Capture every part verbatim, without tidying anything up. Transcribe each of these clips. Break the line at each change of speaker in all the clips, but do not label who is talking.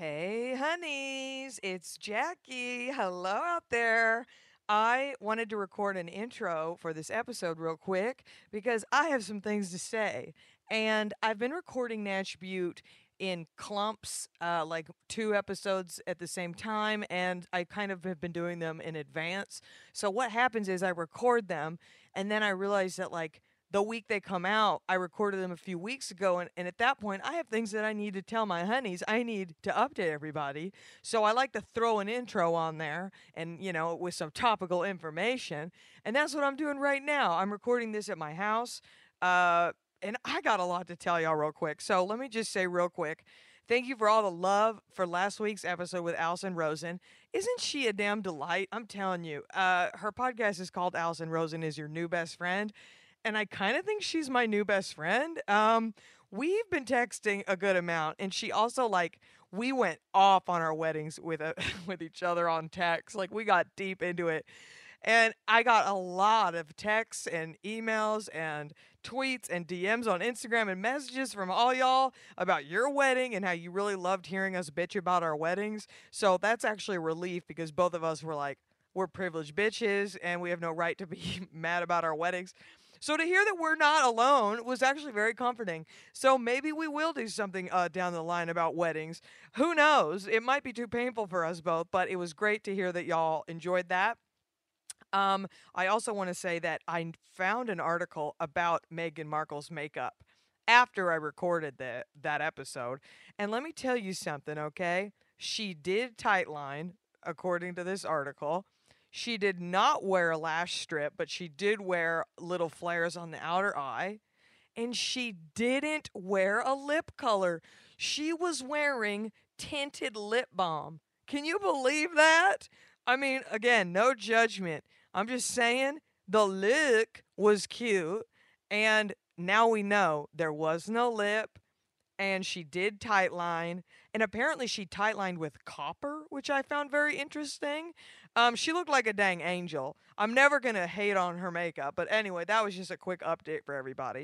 Hey, honeys, it's Jackie. Hello out there. I wanted to record an intro for this episode real quick because I have some things to say. And I've been recording Natch Butte in clumps, uh, like two episodes at the same time, and I kind of have been doing them in advance. So what happens is I record them, and then I realize that, like, the week they come out, I recorded them a few weeks ago, and, and at that point, I have things that I need to tell my honeys. I need to update everybody. So I like to throw an intro on there and, you know, with some topical information. And that's what I'm doing right now. I'm recording this at my house. Uh, and I got a lot to tell y'all real quick. So let me just say real quick. Thank you for all the love for last week's episode with Allison Rosen. Isn't she a damn delight? I'm telling you. Uh, her podcast is called Allison Rosen is Your New Best Friend, and I kind of think she's my new best friend. Um, we've been texting a good amount, and she also like we went off on our weddings with a with each other on text. Like we got deep into it, and I got a lot of texts and emails and tweets and D Ms on Instagram and messages from all y'all about your wedding and how you really loved hearing us bitch about our weddings. So that's actually a relief because both of us were like, we're privileged bitches and we have no right to be mad about our weddings. So to hear that we're not alone was actually very comforting. So maybe we will do something uh, down the line about weddings. Who knows? It might be too painful for us both, but it was great to hear that y'all enjoyed that. Um, I also want to say that I found an article about Meghan Markle's makeup after I recorded the, that episode. And let me tell you something, okay? She did tightline, according to this article. She did not wear a lash strip, but she did wear little flares on the outer eye. And she didn't wear a lip color. She was wearing tinted lip balm. Can you believe that? I mean, again, no judgment. I'm just saying the look was cute. And now we know there was no lip. And she did tightline. And apparently she tightlined with copper, which I found very interesting. Um, she looked like a dang angel. I'm never going to hate on her makeup. But anyway, that was just a quick update for everybody.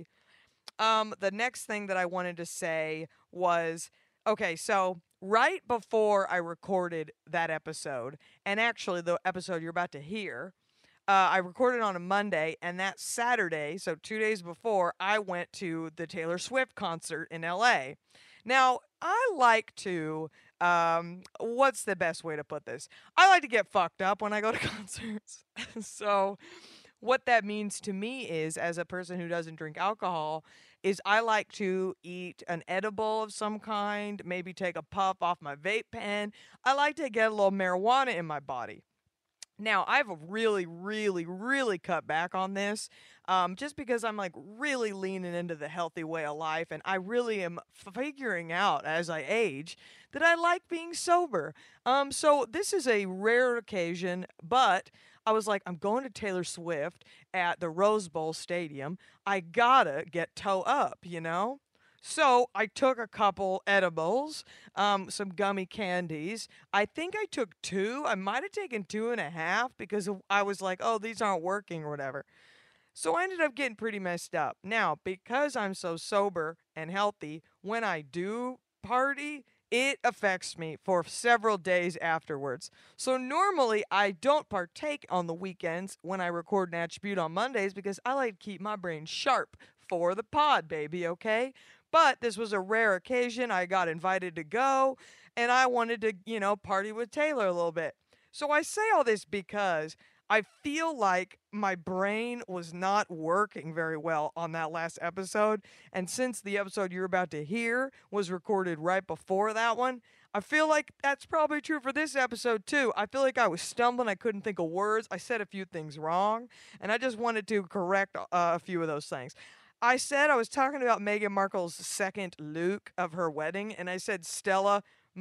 Um, the next thing that I wanted to say was okay, so right before I recorded that episode, and actually the episode you're about to hear, uh, I recorded on a Monday, and that Saturday, so two days before, I went to the Taylor Swift concert in L A. Now, I like to, um, what's the best way to put this? I like to get fucked up when I go to concerts. So, what that means to me is, as a person who doesn't drink alcohol, is I like to eat an edible of some kind, maybe take a puff off my vape pen. I like to get a little marijuana in my body. Now, I've really, really, really cut back on this um, just because I'm like really leaning into the healthy way of life. And I really am figuring out as I age that I like being sober. Um, so this is a rare occasion, but I was like, I'm going to Taylor Swift at the Rose Bowl Stadium. I gotta get toe up, you know? So I took a couple edibles, um, some gummy candies. I think I took two. I might have taken two and a half because of- I was like, oh, these aren't working or whatever. So I ended up getting pretty messed up. Now, because I'm so sober and healthy, when I do party, it affects me for several days afterwards. So normally I don't partake on the weekends when I record and attribute on Mondays because I like to keep my brain sharp for the pod, baby, okay? But this was a rare occasion. I got invited to go and I wanted to, you know, party with Taylor a little bit. So I say all this because I feel like my brain was not working very well on that last episode. And since the episode you're about to hear was recorded right before that one, I feel like that's probably true for this episode too. I feel like I was stumbling. I couldn't think of words. I said a few things wrong. And I just wanted to correct uh, a few of those things. I said I was talking about Meghan Markle's second Luke of her wedding, and I said Stella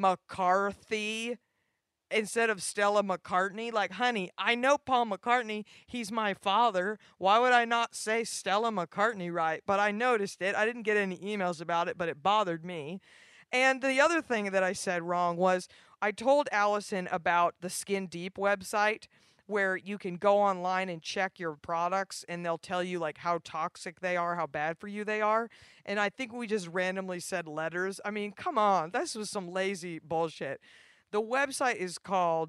McCarthy instead of Stella McCartney. Like, honey, I know Paul McCartney. He's my father. Why would I not say Stella McCartney right? But I noticed it. I didn't get any emails about it, but it bothered me. And the other thing that I said wrong was I told Allison about the Skin Deep website. where you can go online and check your products and they'll tell you like how toxic they are, how bad for you they are. And I think we just randomly said letters. I mean, come on, this was some lazy bullshit. The website is called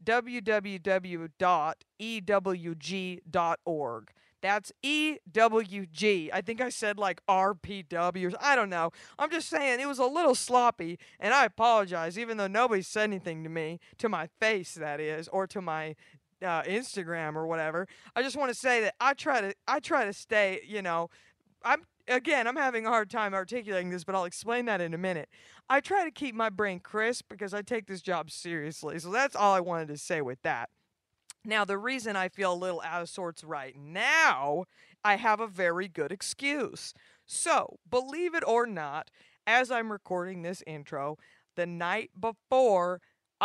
w w w dot e w g dot org. That's E W G. I think I said like R P W or I don't know. I'm just saying it was a little sloppy, and I apologize, even though nobody said anything to me, to my face, that is, or to my uh, Instagram or whatever. I just want to say that I try to I try to stay, you know, I'm again, I'm having a hard time articulating this, but I'll explain that in a minute. I try to keep my brain crisp because I take this job seriously. So that's all I wanted to say with that. Now, the reason I feel a little out of sorts right now, I have a very good excuse. So, believe it or not, as I'm recording this intro, the night before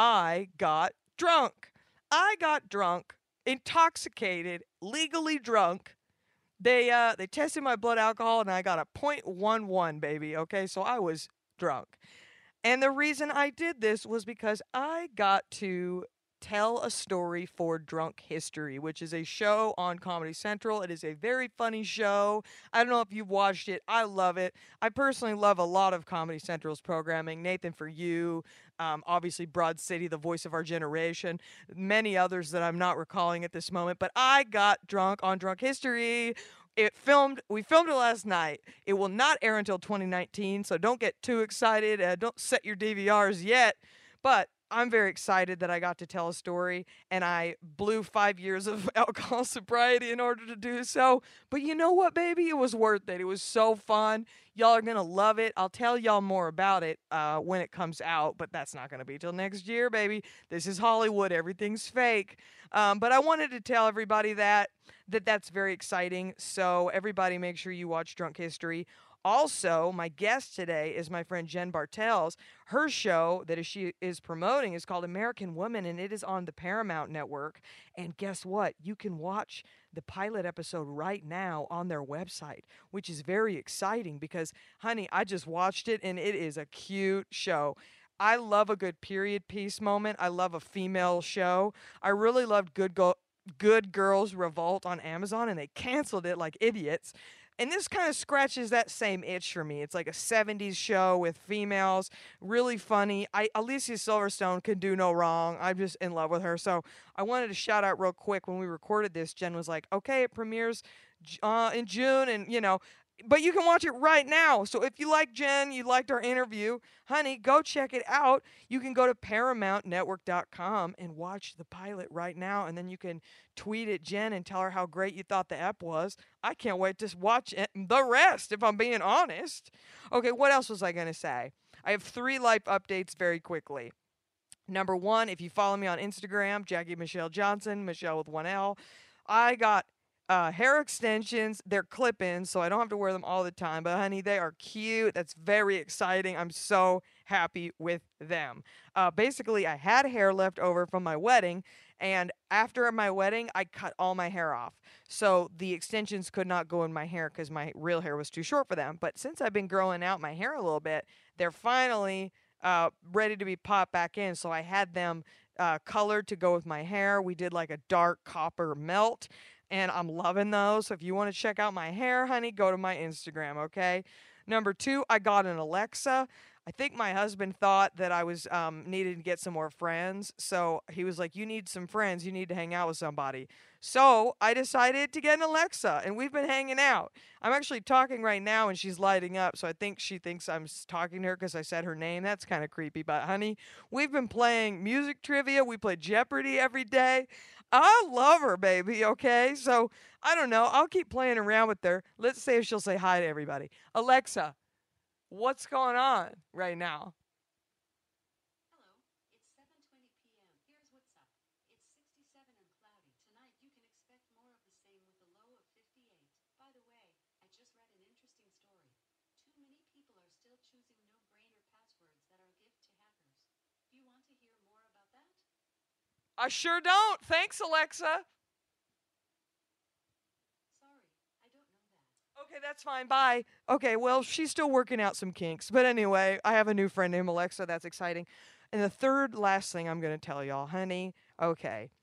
I got drunk. I got drunk, intoxicated, legally drunk. They uh they tested my blood alcohol and I got a point one one, baby. Okay, so I was drunk. And the reason I did this was because I got to tell a story for Drunk History, which is a show on Comedy Central. It is a very funny show. I don't know if you've watched it. I love it. I personally love a lot of Comedy Central's programming. Nathan For You, um, obviously Broad City, the voice of our generation, many others that I'm not recalling at this moment. But I got drunk on Drunk History. It filmed. We filmed it last night. It will not air until twenty nineteen, so don't get too excited. Uh, don't set your D V Rs yet. But I'm very excited that I got to tell a story, and I blew five years of alcohol sobriety in order to do so. But you know what, baby? It was worth it. It was so fun. Y'all are gonna love it. I'll tell y'all more about it uh, when it comes out, but that's not gonna be till next year, baby. This is Hollywood. Everything's fake. Um, but I wanted to tell everybody that that that's very exciting. So everybody, make sure you watch Drunk History. Also, my guest today is my friend Jen Bartels. Her show that is she is promoting is called American Woman, and it is on the Paramount Network. And guess what? You can watch the pilot episode right now on their website, which is very exciting because, honey, I just watched it, and it is a cute show. I love a good period piece moment. I love a female show. I really loved Good Go- Good Girls Revolt on Amazon, and they canceled it like idiots. And this kind of scratches that same itch for me. It's like a seventies show with females, really funny. I Alicia Silverstone can do no wrong. I'm just in love with her. So I wanted to shout out real quick when we recorded this. Jen was like, "Okay, it premieres uh, in June, and you know." But you can watch it right now. So if you like Jen, you liked our interview, honey, go check it out. You can go to paramount network dot com and watch the pilot right now. And then you can tweet at Jen and tell her how great you thought the ep was. I can't wait to watch it, the rest, if I'm being honest. Okay, what else was I going to say? I have three life updates very quickly. Number one, if you follow me on Instagram, Jackie Michelle Johnson, Michelle with one L, I got uh, hair extensions. They're clip-ins, so I don't have to wear them all the time. But honey, they are cute. That's very exciting. I'm so happy with them. Uh, basically, I had hair left over from my wedding, and after my wedding, I cut all my hair off. So the extensions could not go in my hair because my real hair was too short for them. But since I've been growing out my hair a little bit, they're finally uh, ready to be popped back in. So I had them uh, colored to go with my hair. We did like a dark copper melt, and I'm loving those. So if you want to check out my hair, honey, go to my Instagram, okay? Number two, I got an Alexa. I think my husband thought that I was um, needed to get some more friends. So he was like, "You need some friends. You need to hang out with somebody." So I decided to get an Alexa, and we've been hanging out. I'm actually talking right now, and she's lighting up. So I think she thinks I'm s- talking to her because I said her name. That's kind of creepy. But honey, we've been playing music trivia. We play Jeopardy every day. I love her, baby. Okay. So I don't know. I'll keep playing around with her. Let's see if she'll say hi to everybody. Alexa, what's going on right now?
Hello, it's seven twenty p m. Here's what's up. It's sixty-seven and cloudy. Tonight you can expect more of the same with a low of fifty-eight. By the way, I just read an interesting story. Too many people are still choosing no-brainer passwords that are a gift to hackers. Do you want to hear more about that?
I sure don't. Thanks, Alexa.
Sorry, I don't know that.
Okay, that's fine. Bye. Okay, well, she's still working out some kinks. But anyway, I have a new friend named Alexa. That's exciting. And the third last thing I'm going to tell y'all, honey, okay.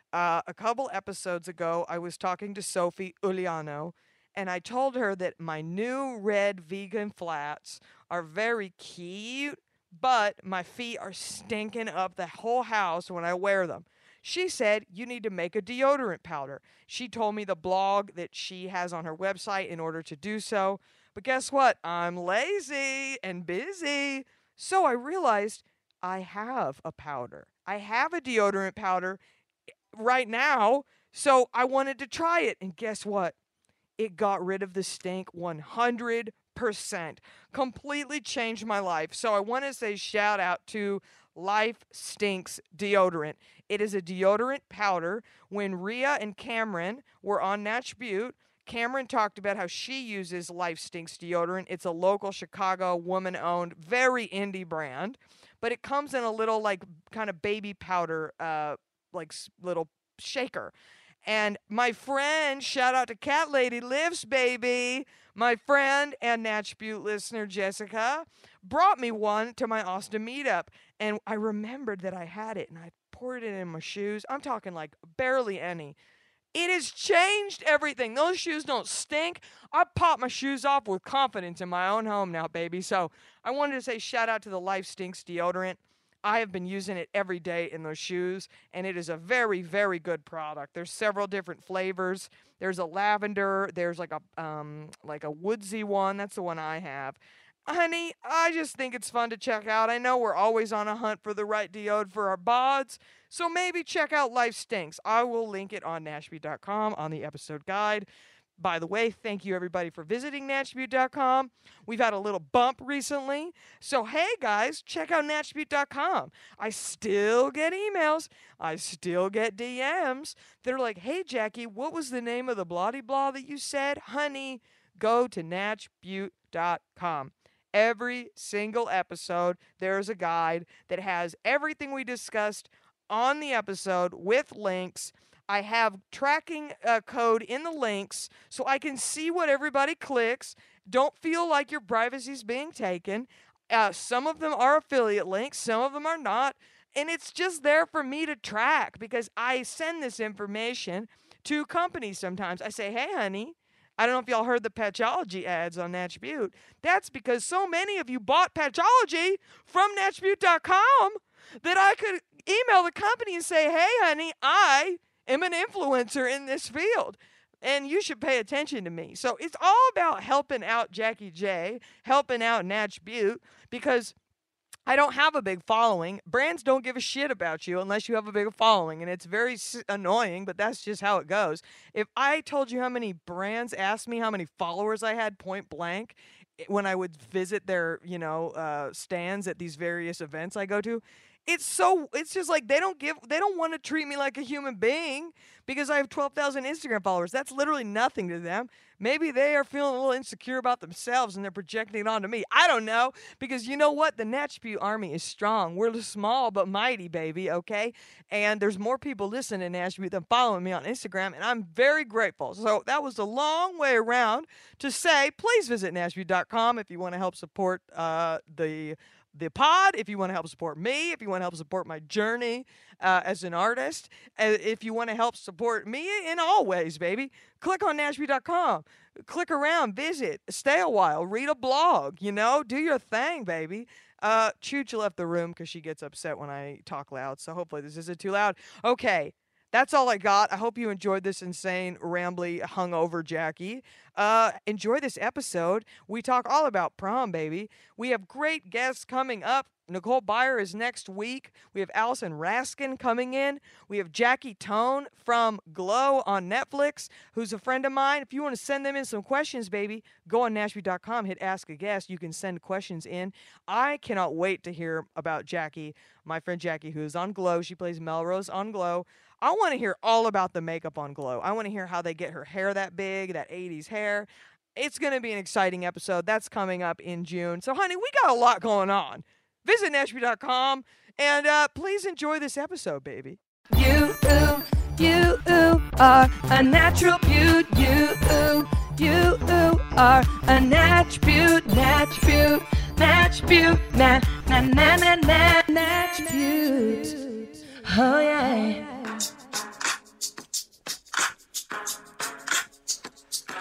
uh, a couple episodes ago, I was talking to Sophie Uliano, and I told her that my new red vegan flats are very cute, but my feet are stinking up the whole house when I wear them. She said, you need to make a deodorant powder. She told me the blog that she has on her website in order to do so. But guess what? I'm lazy and busy. So I realized I have a powder. I have a deodorant powder right now. So I wanted to try it. And guess what? It got rid of the stink one hundred percent. Completely changed my life. So I want to say shout out to Life Stinks deodorant. It is a deodorant powder. When Rhea and Cameron were on Natch Butte, Cameron talked about how she uses Life Stinks deodorant. It's a local Chicago woman-owned, very indie brand, but it comes in a little like kind of baby powder, uh, like s- little shaker. And my friend, shout out to Cat Lady Lives, baby. My friend and Natch Butte listener Jessica brought me one to my Austin meetup, and I remembered that I had it, and I poured it in my shoes. I'm talking like barely any. It has changed everything. Those shoes don't stink. I pop my shoes off with confidence in my own home now, baby. So I wanted to say shout out to the Life Stinks deodorant. I have been using it every day in those shoes, and it is a very, very good product. There's several different flavors. There's a lavender. There's like a um like a woodsy one. That's the one I have. Honey, I just think it's fun to check out. I know we're always on a hunt for the right deodorant for our bods, so maybe check out Life Stinks. I will link it on Nashville dot com on the episode guide. By the way, thank you everybody for visiting Nashville dot com. We've had a little bump recently. So, hey guys, check out Nashville dot com. I still get emails. I still get D Ms. They're like, hey Jackie, what was the name of the bloody blah that you said? Honey, go to Nashville dot com. Every single episode, there's a guide that has everything we discussed on the episode with links. I have tracking uh, code in the links so I can see what everybody clicks. Don't feel like your privacy is being taken. Uh, some of them are affiliate links, some of them are not. And it's just there for me to track because I send this information to companies sometimes. I say, hey, honey, I don't know if y'all heard the Patchology ads on Natch Butte. That's because so many of you bought Patchology from Natch Butte dot com that I could email the company and say, hey, honey, I am an influencer in this field, and you should pay attention to me. So it's all about helping out Jackie J, helping out Natch Butte, because I don't have a big following. Brands don't give a shit about you unless you have a big following, and it's very s- annoying, but that's just how it goes. If I told you how many brands asked me how many followers I had point blank i- when I would visit their, you know, uh, stands at these various events I go to, it's so it's just like they don't give they don't want to treat me like a human being because I have twelve thousand Instagram followers. That's literally nothing to them. Maybe they are feeling a little insecure about themselves and they're projecting it onto me. I don't know, because you know what? The Natch Butte Army is strong. We're small but mighty, baby, okay? And there's more people listening to Natch Butte than following me on Instagram, and I'm very grateful. So that was a long way around to say, please visit Nashville dot com if you want to help support uh, the the pod, if you want to help support me, if you want to help support my journey uh, as an artist, uh, if you want to help support me in all ways, baby, click on Nashville dot com. Click around, visit, stay a while, read a blog, you know, do your thing, baby. Uh, Chooch left the room because she gets upset when I talk loud, so hopefully this isn't too loud. Okay. That's all I got. I hope you enjoyed this insane, rambly, hungover Jackie. Uh, enjoy this episode. We talk all about prom, baby. We have great guests coming up. Nicole Byer is next week. We have Allison Raskin coming in. We have Jackie Tone from Glow on Netflix, who's a friend of mine. If you want to send them in some questions, baby, go on Nashville dot com, hit Ask a Guest. You can send questions in. I cannot wait to hear about Jackie, my friend Jackie, who's on Glow. She plays Melrose on Glow. I want to hear all about the makeup on Glow. I want to hear how they get her hair that big, that eighties hair. It's going to be an exciting episode. That's coming up in June. So, honey, we got a lot going on. Visit Nashville dot com and uh, please enjoy this episode, baby. You, ooh, you, ooh, are a natural beaut. You, ooh, you, ooh, are a Natch Butte, Natch Butte, Natch Butte, na, na, na, na, na, Natch Butte. Oh, yeah.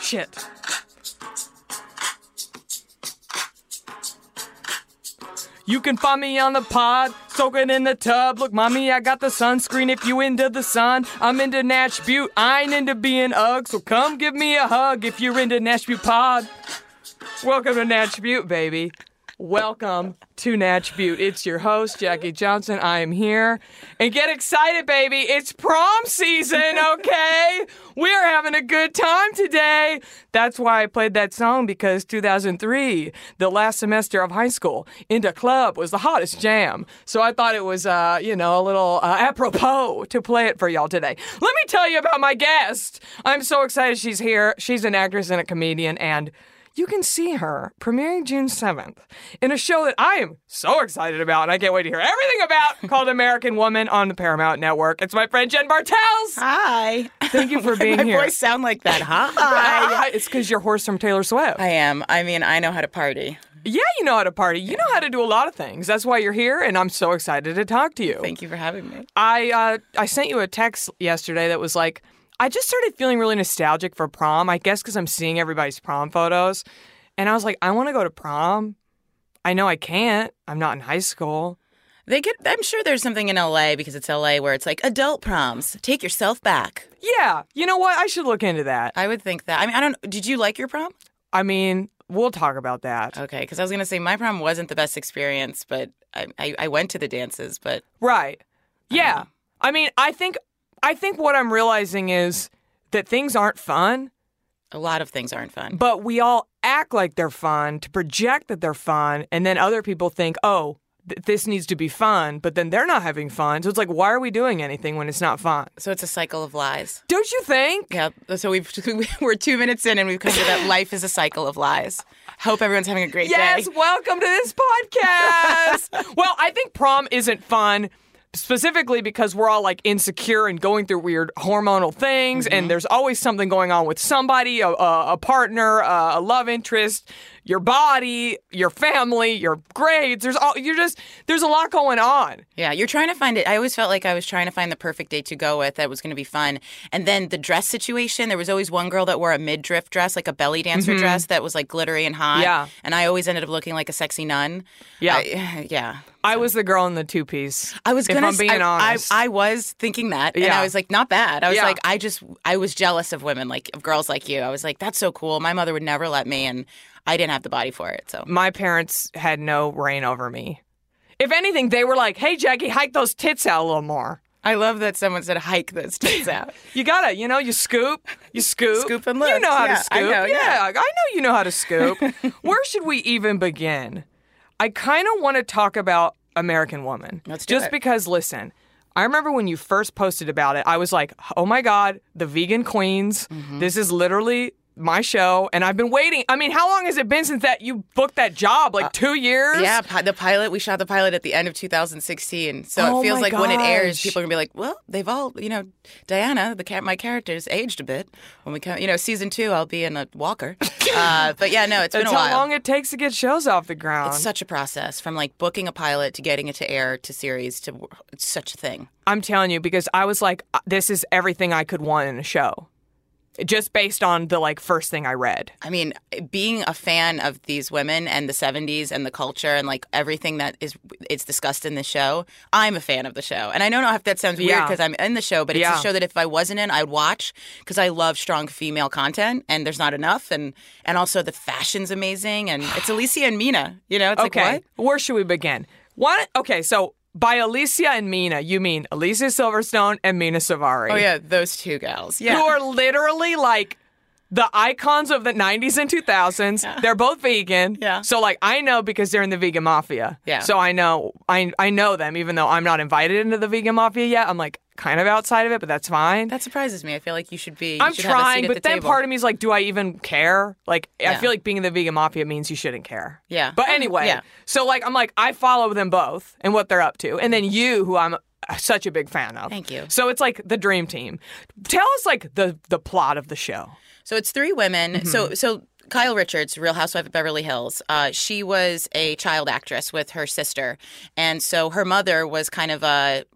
Watch it. You can find me on the pod, soaking in the tub. Look, mommy, I got the sunscreen if you into the sun. I'm into Natch Butte, I ain't into being Ugg. So come give me a hug if you're into Natch Butte pod. Welcome to Natch Butte, baby. Welcome to Natch Butte. It's your host, Jackie Johnson. I am here. And get excited, baby. It's prom season, okay? We're having a good time today. That's why I played that song, because two thousand three, the last semester of high school, Into Club was the hottest jam. So I thought it was, uh, you know, a little uh, apropos to play it for y'all today. Let me tell you about my guest. I'm so excited she's here. She's an actress and a comedian, and you can see her premiering June seventh in a show that I am so excited about and I can't wait to hear everything about, called American Woman on the Paramount Network. It's my friend Jen Bartels.
Hi.
Thank you for being
my
here.
My voice sound like that. Hi.
It's because you're hoarse from Taylor Swift.
I am. I mean, I know how to party.
Yeah, you know how to party. You know how to do a lot of things. That's why you're here, and I'm so excited to talk to you.
Thank you for having me.
I uh, I sent you a text yesterday that was like, I just started feeling really nostalgic for prom, I guess because I'm seeing everybody's prom photos. And I was like, I want to go to prom. I know I can't. I'm not in high school.
They get. I'm sure there's something in L A, because it's L A, where it's like adult proms. Take yourself back.
Yeah. You know what? I should look into that.
I would think that. I mean, I don't. Did you like your prom?
I mean, we'll talk about that.
Okay, because I was going to say my prom wasn't the best experience, but I, I, I went to the dances, but...
Right. Yeah.
I,
I mean, I think I think what I'm realizing is that things aren't fun.
A lot of things aren't fun.
But we all act like they're fun to project that they're fun, and then other people think, oh, th- this needs to be fun, but then they're not having fun. So it's like, why are we doing anything when it's not fun?
So it's a cycle of lies.
Don't you think?
Yeah. So we've we're two minutes in, and we've come to that life is a cycle of lies. Hope everyone's having a great
yes,
day.
Yes, welcome to this podcast. Well, I think prom isn't fun. Specifically because we're all like insecure and going through weird hormonal things, mm-hmm. and there's always something going on with somebody, a, a, a partner, a, a love interest, your body, your family, your grades. There's all you're just there's a lot going on.
Yeah, you're trying to find it. I always felt like I was trying to find the perfect date to go with that was going to be fun. And then the dress situation, there was always one girl that wore a midriff dress, like a belly dancer
mm-hmm.
dress that was like glittery and hot.
Yeah,
and I always ended up looking like a sexy nun.
Yeah,
I, yeah.
I was the girl in the two piece.
I was gonna.
If I'm being
I,
honest,
I, I was thinking that, and
yeah.
I was like, not bad. I was
yeah.
like, I just, I was jealous of women, like of girls like you. I was like, that's so cool. My mother would never let me, and I didn't have the body for it. So
my parents had no reign over me. If anything, they were like, "Hey, Jackie, hike those tits out a little more."
I love that someone said hike those tits out.
You gotta, you know, you scoop, you scoop.
Scoop and lift.
You know how
yeah,
to scoop.
I know,
yeah.
yeah,
I know you know how to scoop. Where should we even begin? I kind of want to talk about American Woman.
Let's do
Just
it.
because, listen, I remember when you first posted about it, I was like, oh my God, the vegan queens. Mm-hmm. This is literally my show, and I've been waiting. I mean, how long has it been since that you booked that job? Like uh, two years?
Yeah, pi- the pilot, we shot the pilot at the end of two thousand sixteen. So
oh
it feels like
gosh.
when it airs, people are going to be like, well, they've all, you know, Diana, the cat, my character's aged a bit. When we come, you know, season two, I'll be in a walker. uh, but yeah, no, it's been
That's
a while.
how long it takes to get shows off the ground.
It's such a process from like booking a pilot to getting it to air to series to, it's such a thing.
I'm telling you, because I was like, this is everything I could want in a show. Just based on the like first thing I read.
I mean, being a fan of these women and the seventies and the culture and like everything that is it's discussed in the show, I'm a fan of the show. And I don't know if that sounds weird
yeah.
because I'm in the show, but it's
yeah.
a show that if I wasn't in, I'd watch because I love strong female content and there's not enough. And and also the fashion's amazing. And it's Alicia and Mina, you know, it's
okay.
like what?
Where should we begin? One, okay, so by Alicia and Mina, you mean Alicia Silverstone and Mina Savari.
Oh, yeah, those two gals. Yeah.
Who are literally like the icons of the nineties and two thousands.
Yeah.
They're both vegan.
Yeah.
So like I know because they're in the vegan mafia.
Yeah.
So I know I I know them even though I'm not invited into the vegan mafia yet. I'm like kind of outside of it, but that's fine.
That surprises me. I feel like you should be. You
I'm
should have a
trying,
seat at
but
the
then
table.
part of me is like, do I even care? Like I
Yeah.
feel like being in the vegan mafia means you shouldn't care.
Yeah.
But anyway,
Yeah.
so like I'm like I follow them both and what they're up to, and then you, who I'm such a big fan of.
Thank you.
So it's like the dream team. Tell us like the the plot of the show.
So it's three women.
Mm-hmm.
So so Kyle Richards, Real Housewife of Beverly Hills, uh, she was a child actress with her sister. And so her mother was kind of a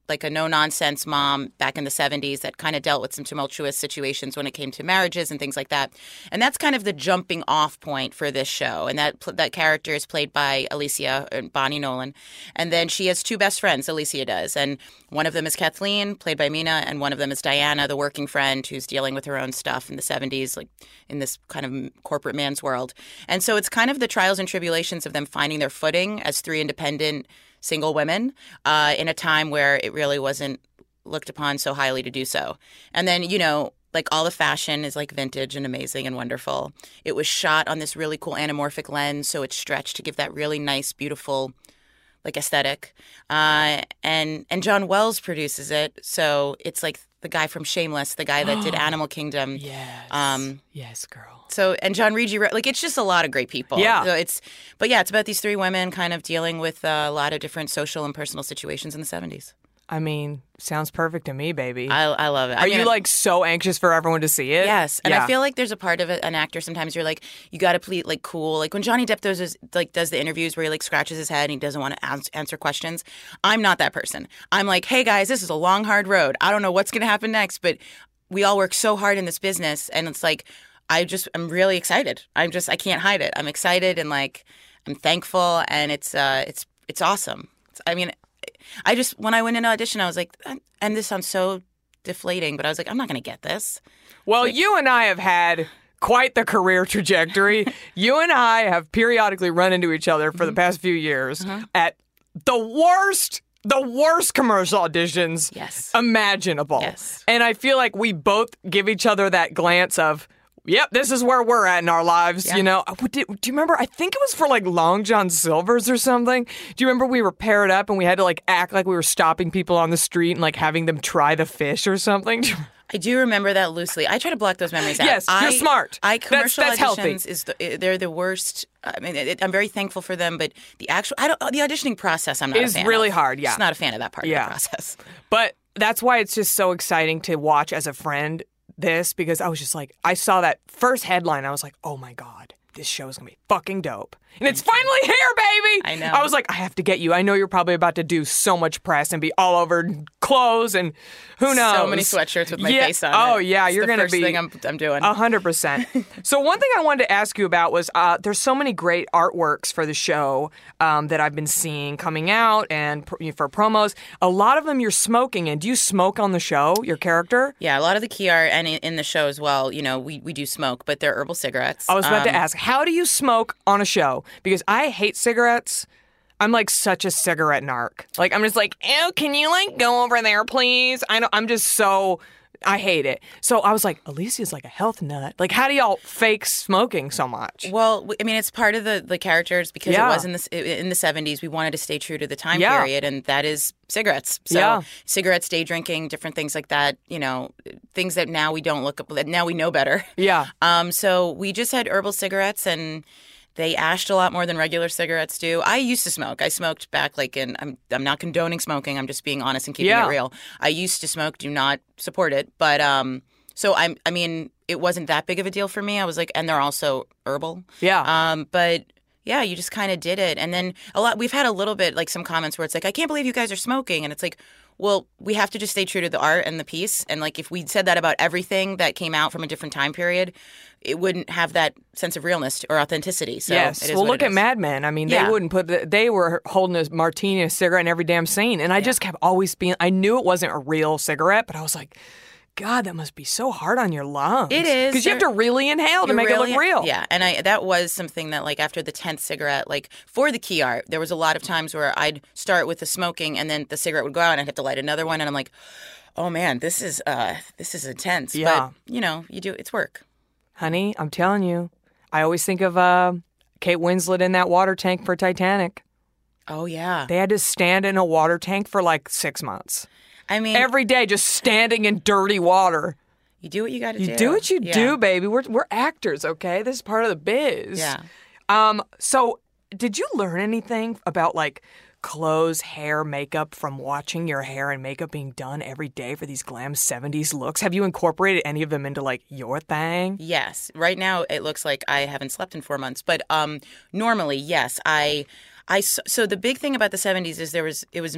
like a no nonsense mom back in the seventies that kind of dealt with some tumultuous situations when it came to marriages and things like that. And that's kind of the jumping off point for this show. And that that character is played by Alicia, uh, Bonnie Nolan. And then she has two best friends, Alicia does. And one of them is Kathleen, played by Mina, and one of them is Diana, the working friend who's dealing with her own stuff in the seventies, like in this kind of corporate man's world. And so it's kind of the trials and tribulations of them finding their footing as three independent single women uh, in a time where it really wasn't looked upon so highly to do so. And then, you know, like all the fashion is like vintage and amazing and wonderful. It was shot on this really cool anamorphic lens, so it's stretched to give that really nice, beautiful, like aesthetic. Uh, and and John Wells produces it, so it's like the guy from Shameless, the guy that did Animal Kingdom.
Yes.
Um,
yes, girl.
So, and John Rigi, like, it's just a lot of great people.
Yeah.
So it's, but yeah, it's about these three women kind of dealing with uh, a lot of different social and personal situations in the seventies.
I mean, sounds perfect to me, baby.
I, I love it.
Are
I mean,
you like so anxious for everyone to see it?
Yes, and
yeah.
I feel like there's a part of it, an actor. Sometimes you're like, you got to play like cool. Like when Johnny Depp does his, like does the interviews where he like scratches his head and he doesn't want to ans- answer questions. I'm not that person. I'm like, hey guys, this is a long, hard road. I don't know what's going to happen next, but we all work so hard in this business, and it's like, I just, I'm really excited. I'm just, I can't hide it. I'm excited and like, I'm thankful, and it's, uh, it's, it's awesome. It's, I mean. I just, when I went in audition, I was like, and this sounds so deflating, but I was like, I'm not going to get this.
Well,
like,
you and I have had quite the career trajectory. You and I have periodically run into each other for mm-hmm. the past few years mm-hmm. at the worst, the worst commercial auditions
yes.
imaginable.
Yes.
And I feel like we both give each other that glance of, yep, this is where we're at in our lives,
yeah.
you know. Do you remember, I think it was for like Long John Silver's or something. Do you remember we were paired up and we had to like act like we were stopping people on the street and like having them try the fish or something?
I do remember that loosely. I try to block those memories out.
Yes,
I,
you're smart.
I commercial
that's, that's
auditions is the, they're the worst. I mean, it, I'm very thankful for them, but the actual I don't the auditioning process I'm not
is
a fan
really
of.
hard. Yeah,
just not a fan of that part
yeah.
of the process.
But that's why it's just so exciting to watch as a friend. This because I was just like, I saw that first headline. I was like, oh my God, this show is going to be fucking dope. And it's finally here, baby.
I know.
I was like, I have to get you. I know you're probably about to do so much press and be all over clothes and who knows.
So many sweatshirts with my
yeah.
face on
Oh,
it.
yeah.
It's
you're
going
to be.
thing I'm, I'm doing.
one hundred percent. So one thing I wanted to ask you about was uh, there's so many great artworks for the show um, that I've been seeing coming out and pr- for promos. A lot of them you're smoking in. Do you smoke on the show, your character?
Yeah, a lot of the key art and in, in the show as well, you know, we, we do smoke, but they're herbal cigarettes.
I was about
um,
to ask, how do you smoke on a show? Because I hate cigarettes. I'm like such a cigarette narc. Like, I'm just like, ew, can you like go over there, please? I know, I'm just so, I hate it. So I was like, Alicia's like a health nut. Like, how do y'all fake smoking so much?
Well, I mean, it's part of the, the characters because
Yeah.
it was in the in the seventies. We wanted to stay true to the time
Yeah.
period, and that is cigarettes. So
Yeah.
cigarettes, day drinking, different things like that. You know, things that now we don't look up. That now we know better.
Yeah.
Um. So we just had herbal cigarettes and. They ashed a lot more than regular cigarettes do. I used to smoke. I smoked back like in, I'm I'm not condoning smoking. I'm just being honest and keeping
Yeah.
it real. I used to smoke, do not support it. But um, so I'm, I mean, it wasn't that big of a deal for me. I was like, and they're also herbal.
Yeah.
Um, but yeah, you just kind of did it. And then a lot, we've had a little bit like some comments where it's like, I can't believe you guys are smoking. And it's like, well, we have to just stay true to the art and the piece. And like if we said that about everything that came out from a different time period, it wouldn't have that sense of realness or authenticity. So
yes.
it is
Well,
what
look
it
at
is.
Mad Men. I mean,
Yeah.
they wouldn't put. The, they were holding a martini, and a cigarette in every damn scene, and I just kept always being. I knew it wasn't a real cigarette, but I was like, God, that must be so hard on your lungs.
It is.
because you have to really inhale to
You're
make
really-
it look real.
Yeah, and I that was something that like after the tenth cigarette, like for the key art, there was a lot of times where I'd start with the smoking and then the cigarette would go out and I'd have to light another one and I'm like, oh man, this is uh this is intense.
Yeah.
But you know, you do it's work.
Honey, I'm telling you, I always think of uh, Kate Winslet in that water tank for Titanic.
Oh yeah.
They had to stand in a water tank for like six months.
I mean
Every day, just standing in dirty water.
you do what you gotta do.
You do what you
Yeah.
do, baby. We're we're actors, okay? This is part of the biz.
Yeah.
Um. So, did you learn anything about like clothes, hair, makeup from watching your hair and makeup being done every day for these glam seventies looks? Have you incorporated any of them into like your thing?
Yes. Right now it looks like I haven't slept in four months, but um normally, yes. I I so the big thing about the seventies is there was it was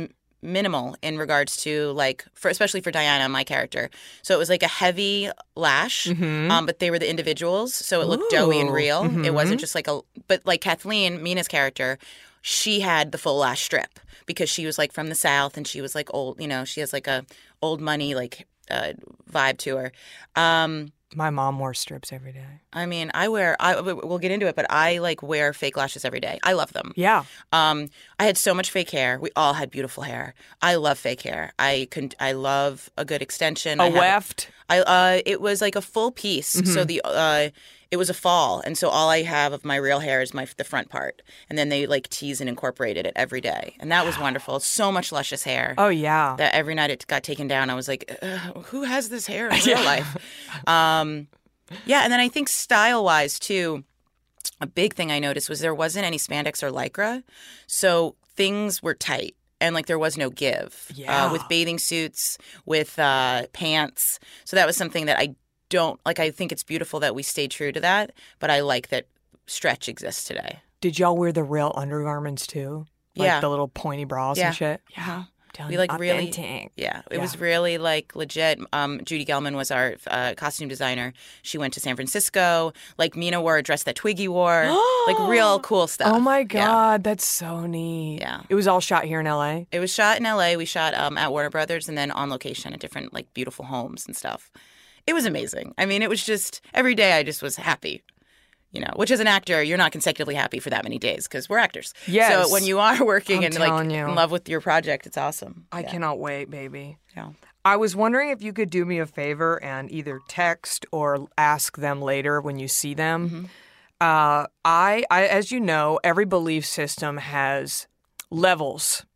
minimal in regards to like for especially for Diana, my character. So it was like a heavy lash,
Mhm.
um, but they were the individuals, so it looked doughy and
Ooh.
real. It
Mhm.
wasn't just like a. But like Kathleen, Mina's character, she had the full lash strip because she was like from the South and she was like old. You know, she has like a old money like uh, vibe to her. Um,
My mom wore strips every day.
I mean, I wear. I we'll get into it, but I like wear fake lashes every day. I love them.
Yeah.
Um, I had so much fake hair. We all had beautiful hair. I love fake hair. I can. I love a good extension.
A
I have-
weft.
I uh, it was like a full piece. So
Mm-hmm.
the uh, it was a fall, and so all I have of my real hair is my the front part, and then they like tease and incorporated it every day, and that was wonderful. So much luscious hair.
Oh, yeah.
That every night it got taken down, I was like, who has this hair in real life? Um, yeah, and then I think style-wise, too, a big thing I noticed was there wasn't any spandex or Lycra, so things were tight. And, like, there was no give.
Yeah.
Uh, with bathing suits, with uh, pants. So that was something that I don't, like, I think it's beautiful that we stay true to that, but I like that stretch exists today.
Did y'all wear the real undergarments, too? Like
Yeah.
the little pointy bras
Yeah.
and shit?
Uh-huh.
Telling
We
you,
like really,
authentic.
yeah. It
Yeah.
was really like legit. Um, Judy Gelman was our uh, costume designer. She went to San Francisco. Like Mina wore a dress that Twiggy wore. Like real cool stuff.
Oh, my
Yeah.
God. That's so neat.
Yeah.
It was all shot here in L A?
It was shot in L A. We shot um, at Warner Brothers and then on location at different like beautiful homes and stuff. It was amazing. I mean, it was just every day I just was happy. You know, which as an actor, you're not consecutively happy for that many days because we're actors.
Yes.
So when you are working
I'm
and like
telling you.
in love with your project, it's awesome.
I
Yeah.
cannot wait, baby.
Yeah.
I was wondering if you could do me a favor and either text or ask them later when you see them.
Mm-hmm.
Uh, I, I, as you know, every belief system has levels.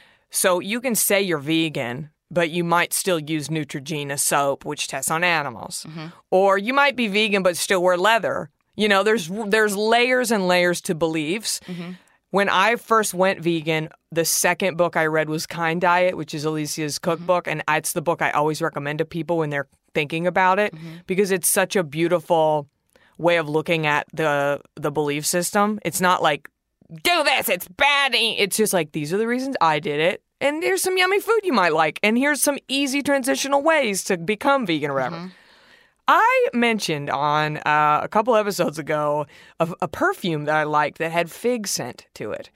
So you can say you're vegan, but you might still use Neutrogena soap, which tests on animals.
Mm-hmm.
Or you might be vegan but still wear leather. You know, there's there's layers and layers to beliefs.
Mm-hmm.
When I first went vegan, the second book I read was Kind Diet, which is Alicia's cookbook, and it's the book I always recommend to people when they're thinking about it because it's such a beautiful way of looking at the the belief system. It's not like, do this, it's bad. It's just like, these are the reasons I did it, and here's some yummy food you might like, and here's some easy transitional ways to become vegan or whatever. I mentioned on uh, a couple episodes ago a, a perfume that I liked that had fig scent to it.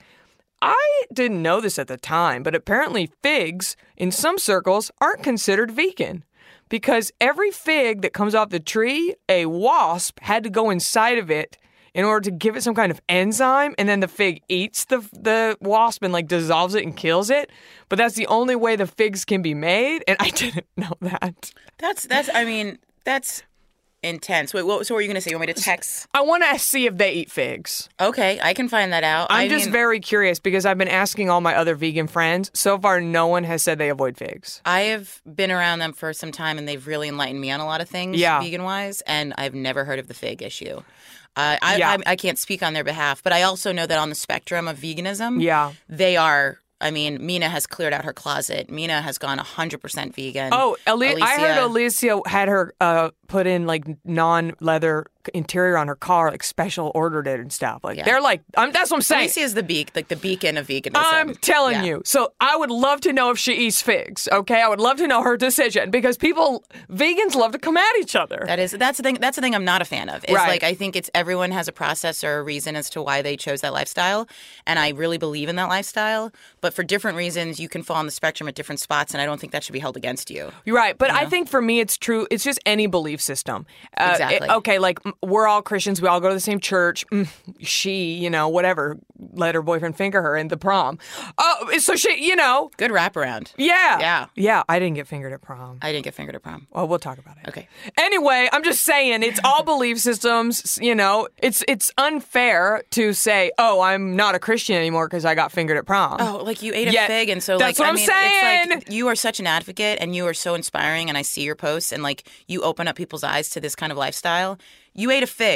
I didn't know this at the time, but apparently figs in some circles aren't considered vegan because every fig that comes off the tree, a wasp had to go inside of it in order to give it some kind of enzyme, and then the fig eats the the wasp and like dissolves it and kills it. But that's the only way the figs can be made, and I didn't know that.
That's that's. I mean, that's intense. Wait, what? So, what were you going to say? You want me to text?
I want to see if they eat figs.
Okay, I can find that out.
I'm
I
just
mean,
very curious because I've been asking all my other vegan friends. So far, no one has said they avoid figs.
I have been around them for some time, and they've really enlightened me on a lot of things,
Yeah.
vegan wise. And I've never heard of the fig issue. Uh, I,
Yeah.
I I can't speak on their behalf, but I also know that on the spectrum of veganism,
Yeah.
they are. I mean, Mina has cleared out her closet. Mina has gone one hundred percent vegan.
Oh, Ali- I heard
Alicia-
Alicia had her uh, put in like non-leather interior on her car, like special ordered it and stuff. Like
Yeah.
they're like, I'm, that's what I'm saying.
Alicia is the beak, like the beacon of veganism.
I'm telling
Yeah.
you. So I would love to know if she eats figs. Okay, I would love to know her decision because people, vegans, love to come at each other.
That is that's the thing. That's the thing I'm not a fan of. Is
Right.
like I think it's everyone has a process or a reason as to why they chose that lifestyle, and I really believe in that lifestyle. But for different reasons, you can fall on the spectrum at different spots, and I don't think that should be held against you.
You're right, but I think for me it's true. It's just any belief system. Uh,
Exactly.
it- okay, like m- we're all Christians. We all go to the same church. Mm, she, you know, whatever, let her boyfriend finger her in the prom. Oh, so she, you know,
Good wraparound.
yeah,
Yeah.
yeah. I didn't get fingered at prom.
I didn't get fingered at prom.
Well, we'll talk about it.
Okay.
Anyway, I'm just saying it's all belief systems. You know, it's it's unfair to say, oh, I'm not a Christian anymore because I got fingered at prom.
Oh, like you ate a
Yeah,
fig, and so
that's
like
what
I
I'm
mean,
saying.
it's like you are such an advocate, and you are so inspiring, and I see your posts, and like you open up people's eyes to this kind of lifestyle. You ate a fig.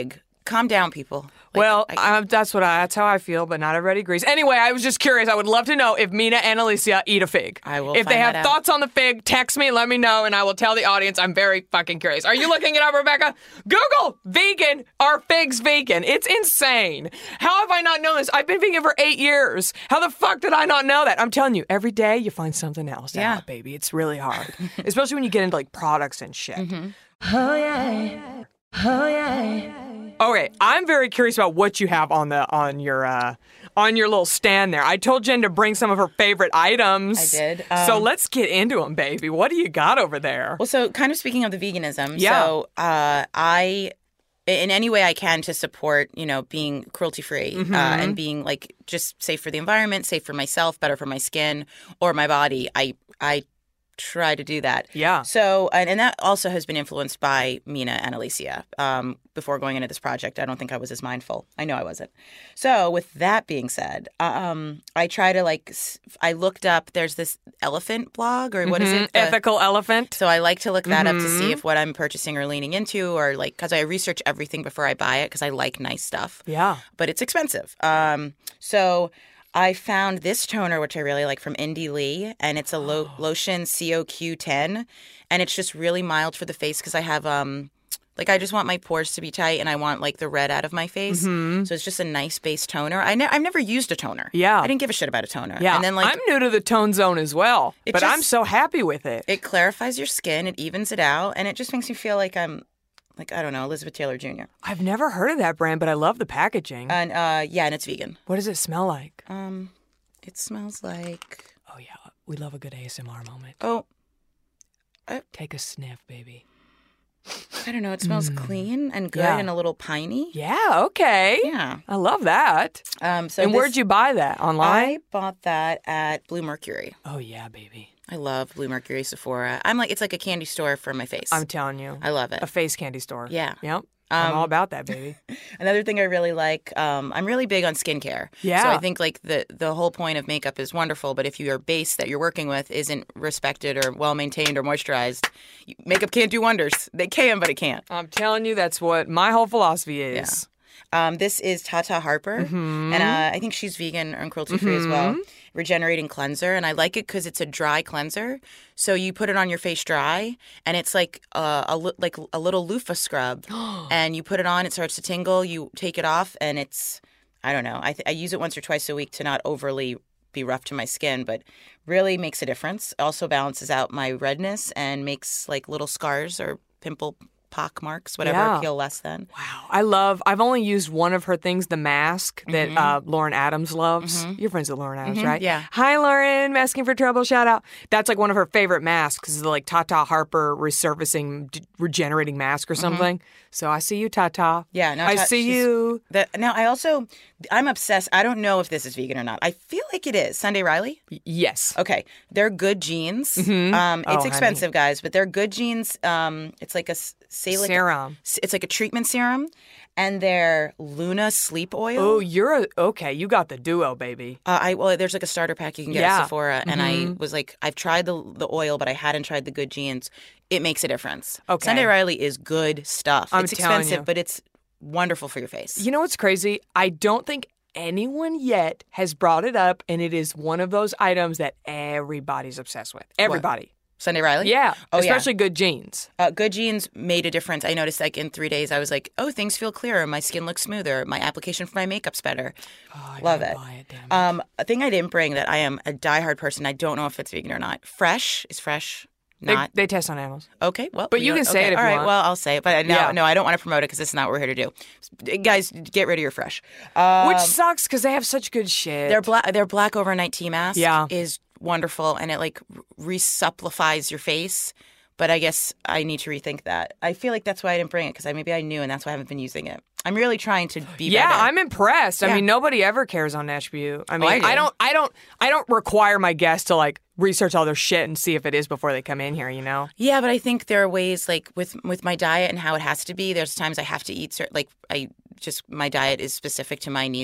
calm down, people. Like,
Well,
I-
uh, that's what I, that's how I feel, but not everybody agrees. Anyway, I was just curious. I would love to know if Mina and Alicia eat a fig.
I will
If they
find
have
that out.
thoughts on the fig, text me, let me know, and I will tell the audience. I'm very fucking curious. Are you looking it up, Rebecca? Google vegan. Are figs vegan? It's insane. How have I not known this? I've been vegan for eight years. How the fuck did I not know that? I'm telling you, every day you find something else
Yeah.
out, baby. It's really hard, especially when you get into like products and shit.
Mm-hmm.
Oh yeah. Oh yeah. Okay, I'm very curious about what you have on the on your uh, on your little stand there. I told Jen to bring some of her favorite items.
I did.
So
Um,
let's get into them, baby. What do you got over there?
Well, so kind of speaking of the veganism,
Yeah.
so uh, I, in any way I can to support, you know, being cruelty free
Mm-hmm.
uh, and being like just safe for the environment, safe for myself, better for my skin or my body. I I try to do that.
Yeah.
So, and, and that also has been influenced by Mina and Alicia. Um, before going into this project, I don't think I was as mindful. I know I wasn't. So, with that being said, um, I try to like, s- I looked up, there's this elephant blog, or what is
Mhm.
it? The-
Ethical elephant.
so I like to look that up to
Mm-hmm.
see if what I'm purchasing or leaning into, or like, because I research everything before I buy it because I like nice stuff.
Yeah.
But it's expensive. Um, so I found this toner, which I really like, from Indie Lee, and it's a lo- lotion C O Q ten, and it's just really mild for the face because I have um. Like, I just want my pores to be tight, and I want, like, the red out of my face.
Mm-hmm.
So it's just a nice base toner. I ne- I've never used a toner.
Yeah.
I didn't give a shit about a toner.
Yeah.
And then, like,
I'm new to the tone zone as well,
It
but I'm
just-
so happy with it.
it clarifies your skin, it evens it out, and it just makes me feel like I'm, like, I don't know, Elizabeth Taylor Junior
I've never heard of that brand, but I love the packaging.
And, uh, yeah, and it's vegan.
What does it smell like?
Um, it smells like,
Oh, yeah. We love a good A S M R moment.
oh,
Take a sniff, baby.
I don't know, it smells clean and good
Mm. Yeah.
and a little piney.
Yeah, okay.
Yeah.
I love that.
Um, so
and
this-
where'd you buy that? Online?
I bought that at Blue Mercury.
Oh, yeah, baby.
I love Blue Mercury, Sephora. I'm like, it's like a candy store for my face.
I'm telling you.
I love it.
A face candy store.
Yeah.
Yep. I'm
Um,
all about that, baby.
Another thing I really like, um, I'm really big on skincare.
Yeah.
So I think like the the whole point of makeup is wonderful, but if your base that you're working with isn't respected or well maintained or moisturized, you- makeup can't do wonders. They can, but it can't.
I'm telling you, that's what my whole philosophy is.
Um, this is Tata Harper,
Mm-hmm.
and uh, I think she's vegan and cruelty free as well. Regenerating cleanser, and I like it because it's a dry cleanser. So you put it on your face dry, and it's like uh, a li- like a little loofah scrub, and you put it on, it starts to tingle. You take it off, and it's I don't know. I th- I use it once or twice a week to not overly be rough to my skin, but really makes a difference. Also balances out my redness and makes like little scars or pimple pock marks, whatever,
Yeah.
peel less than.
Wow. I love, I've only used one of her things, the mask that uh, Lauren Adams loves. You're friends with Lauren Adams, right?
yeah.
Hi, Lauren. Masking for Trouble. Shout out. That's like one of her favorite masks. Is the like Tata Harper resurfacing, d- regenerating mask or something. So I see you, Tata.
Yeah, no,
I
Ta-
see
she's-
you.
The, now, I also, I'm obsessed. I don't know if this is vegan or not. I feel like it is. Sunday Riley?
Y- Yes.
Okay. They're good jeans.
Mhm.
Um,
Oh,
it's
honey.
expensive, guys, but they're good jeans. Um, it's like a s- salic,
Serum.
It's like a treatment serum. And they're Luna sleep oil.
Oh, you're a, okay. You got the duo, baby.
Uh, I well, there's like a starter pack you can get
Yeah.
at Sephora, and I
Mhm.
was like, I've tried the the oil, but I hadn't tried the good jeans. It makes a difference.
Okay.
Sunday Riley is good stuff.
I'm
it's
telling
expensive,
you.
but it's wonderful for your face.
You know what's crazy? I don't think anyone yet has brought it up, and it is one of those items that everybody's obsessed with. Everybody.
Sunday Riley?
Yeah.
Oh, yeah.
Especially good jeans.
Uh, good jeans made a difference. I noticed like in three days, I was like, oh, things feel clearer. My skin looks smoother. My application for my makeup's better.
Oh, I
Love
gotta
it.
buy it, damn it.
Um, a thing I didn't bring that I am a diehard person. I don't know if it's vegan or not. Fresh is fresh.
They,
Not
they test on animals.
okay. Well,
But you
you're-
can say
okay,
it if
all
you
right.
want.
Well, I'll say it, but no,
Yeah.
no, I don't want to promote it because it's not what we're here to do. Guys, get rid of your fresh. Um,
Which sucks because they have such good shit.
their black their black overnight tea mask
Yeah.
is wonderful, and it like resupplifies your face. But I guess I need to rethink that. I feel like that's why I didn't bring it because I maybe I knew, and that's why I haven't been using it. I'm really trying to be
yeah,
better.
I'm impressed. I
Yeah.
mean, nobody ever cares on Nash Butte. I mean,
I do.
I don't, I don't, I don't require my guests to like research all their shit and see if it is before they come in here. You know?
Yeah, but I think there are ways like with with my diet and how it has to be. There's times I have to eat certain like I just my diet is specific to my needs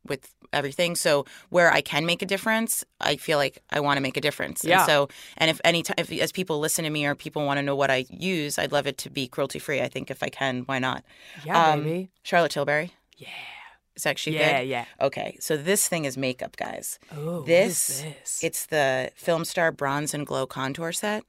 with everything. So where I can make a difference, I feel like I want to make a difference.
Yeah.
And so, and if any time, if, as people listen to me or people want to know what I use, I'd love it to be cruelty free. I think if I can, why not?
Yeah,
Um,
baby.
Charlotte Tilbury.
Yeah.
Is actually
Yeah,
good?
yeah.
Okay, so this thing is makeup, guys.
Oh,
this,
what is this?
It's the Film Star Bronze and Glow Contour Set.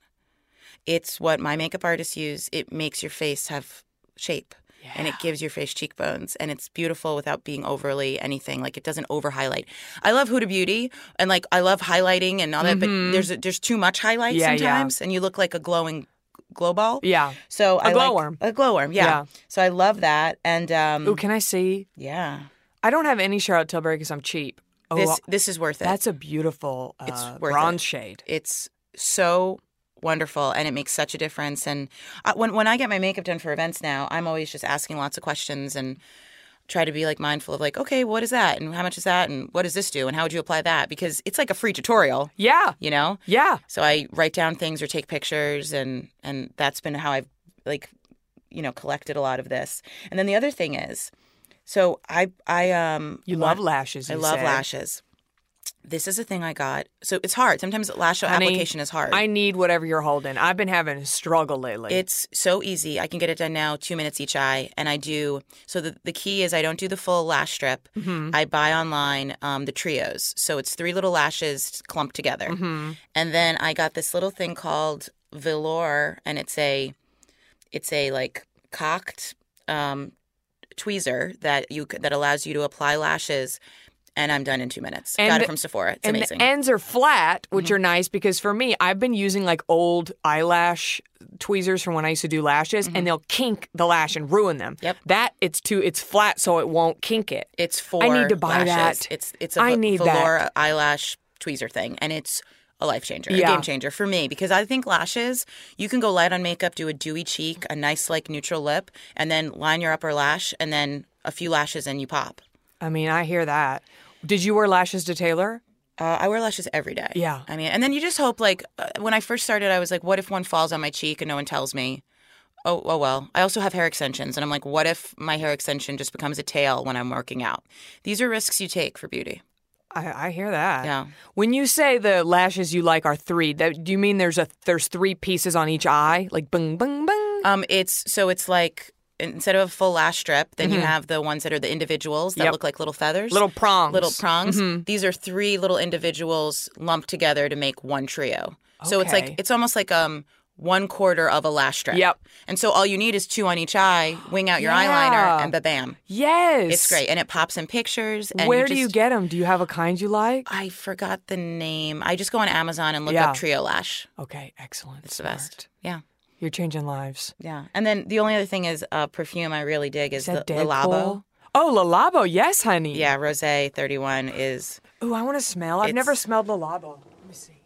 It's what my makeup artists use. It makes your face have shape.
Yeah.
And it gives your face cheekbones, and it's beautiful without being overly anything. Like, it doesn't over highlight. I love Huda Beauty, and like I love highlighting and all that,
Mhm.
but there's there's too much highlight
Yeah, yeah.
sometimes, and you look like a glowing glow ball.
Yeah.
So
A
I like-
glowworm.
a glowworm, yeah.
Yeah.
So I love that, and um,
Ooh, can I see?
yeah,
I don't have any Charlotte Tilbury because I'm cheap. Oh,
this this is worth it.
that's a beautiful uh,
It's worth
bronze
it.
shade.
It's so wonderful, and it makes such a difference. And I, when when I get my makeup done for events now, I'm always just asking lots of questions and try to be like mindful of like, okay, what is that, and how much is that, and what does this do, and how would you apply that? Because it's like a free tutorial,
Yeah.
you know.
Yeah.
So I write down things or take pictures, and and that's been how I've like, you know, collected a lot of this. And then the other thing is, so I I um
You
want-
love lashes.
I
you
love
say.
lashes. This is a thing I got. So it's hard. Sometimes lash
Honey,
application is hard.
I need whatever you're holding. I've been having a struggle lately.
It's so easy. I can get it done now, two minutes each eye. And I do, so the, the key is I don't do the full lash strip.
Mhm.
I buy online um, the trios. So it's three little lashes clumped together.
Mhm.
And then I got this little thing called Velour, and it's a, it's a like cocked um, tweezer that you c- that allows you to apply lashes. And I'm done in two minutes.
And
Got
the-
it from Sephora. It's
and
amazing.
the ends are flat, which
Mm-hmm.
are nice because for me, I've been using like old eyelash tweezers from when I used to do lashes, and they'll kink the lash and ruin them.
Mm-hmm. Yep.
That it's too it's flat, so it won't kink it.
It's for
I need to buy
lashes.
that.
It's it's a
I
ve-
need
velour
that.
eyelash tweezer thing, and it's a life changer,
Yeah.
a game changer for me, because I think lashes, you can go light on makeup, do a dewy cheek, a nice like neutral lip, and then line your upper lash, and then a few lashes, and you pop.
I mean, I hear that. Did you wear lashes to Taylor?
Uh, I wear lashes every day.
Yeah.
I mean, and then you just hope, like, uh, when I first started, I was like, what if one falls on my cheek and no one tells me? Oh, oh well. I also have hair extensions, and I'm like, what if my hair extension just becomes a tail when I'm working out? These are risks you take for beauty.
I, I hear that.
Yeah.
When you say the lashes you like are three, that, do you mean there's a there's three pieces on each eye, like bing, bing, bing?
Um, it's so it's like instead of a full lash strip, then you have the ones that are the individuals that
Mm-hmm. Yep.
look like little feathers,
Little prongs.
little prongs.
Mhm.
These are three little individuals lumped together to make one trio. So it's
Okay.
like it's almost like um one quarter of a lash strip.
Yep.
And so all you need is two on each eye, wing out your
Yeah.
eyeliner, and ba-bam.
Yes.
It's great, and it pops in pictures. And
Where
you
do you
just-
get them? Do you have a kind you like?
I forgot the name. I just go on Amazon and look
Yeah.
up Trio Lash.
Okay, excellent.
It's the best. Yeah.
You're changing lives.
Yeah. And then the only other thing is uh, perfume I really dig is,
Is that
the
dead
Le Labo.
cool? Oh, Le Labo. Yes, honey.
Yeah, Rosé thirty-one is
Ooh, I want to smell. I've
It's-
never smelled Le Labo. Let me see.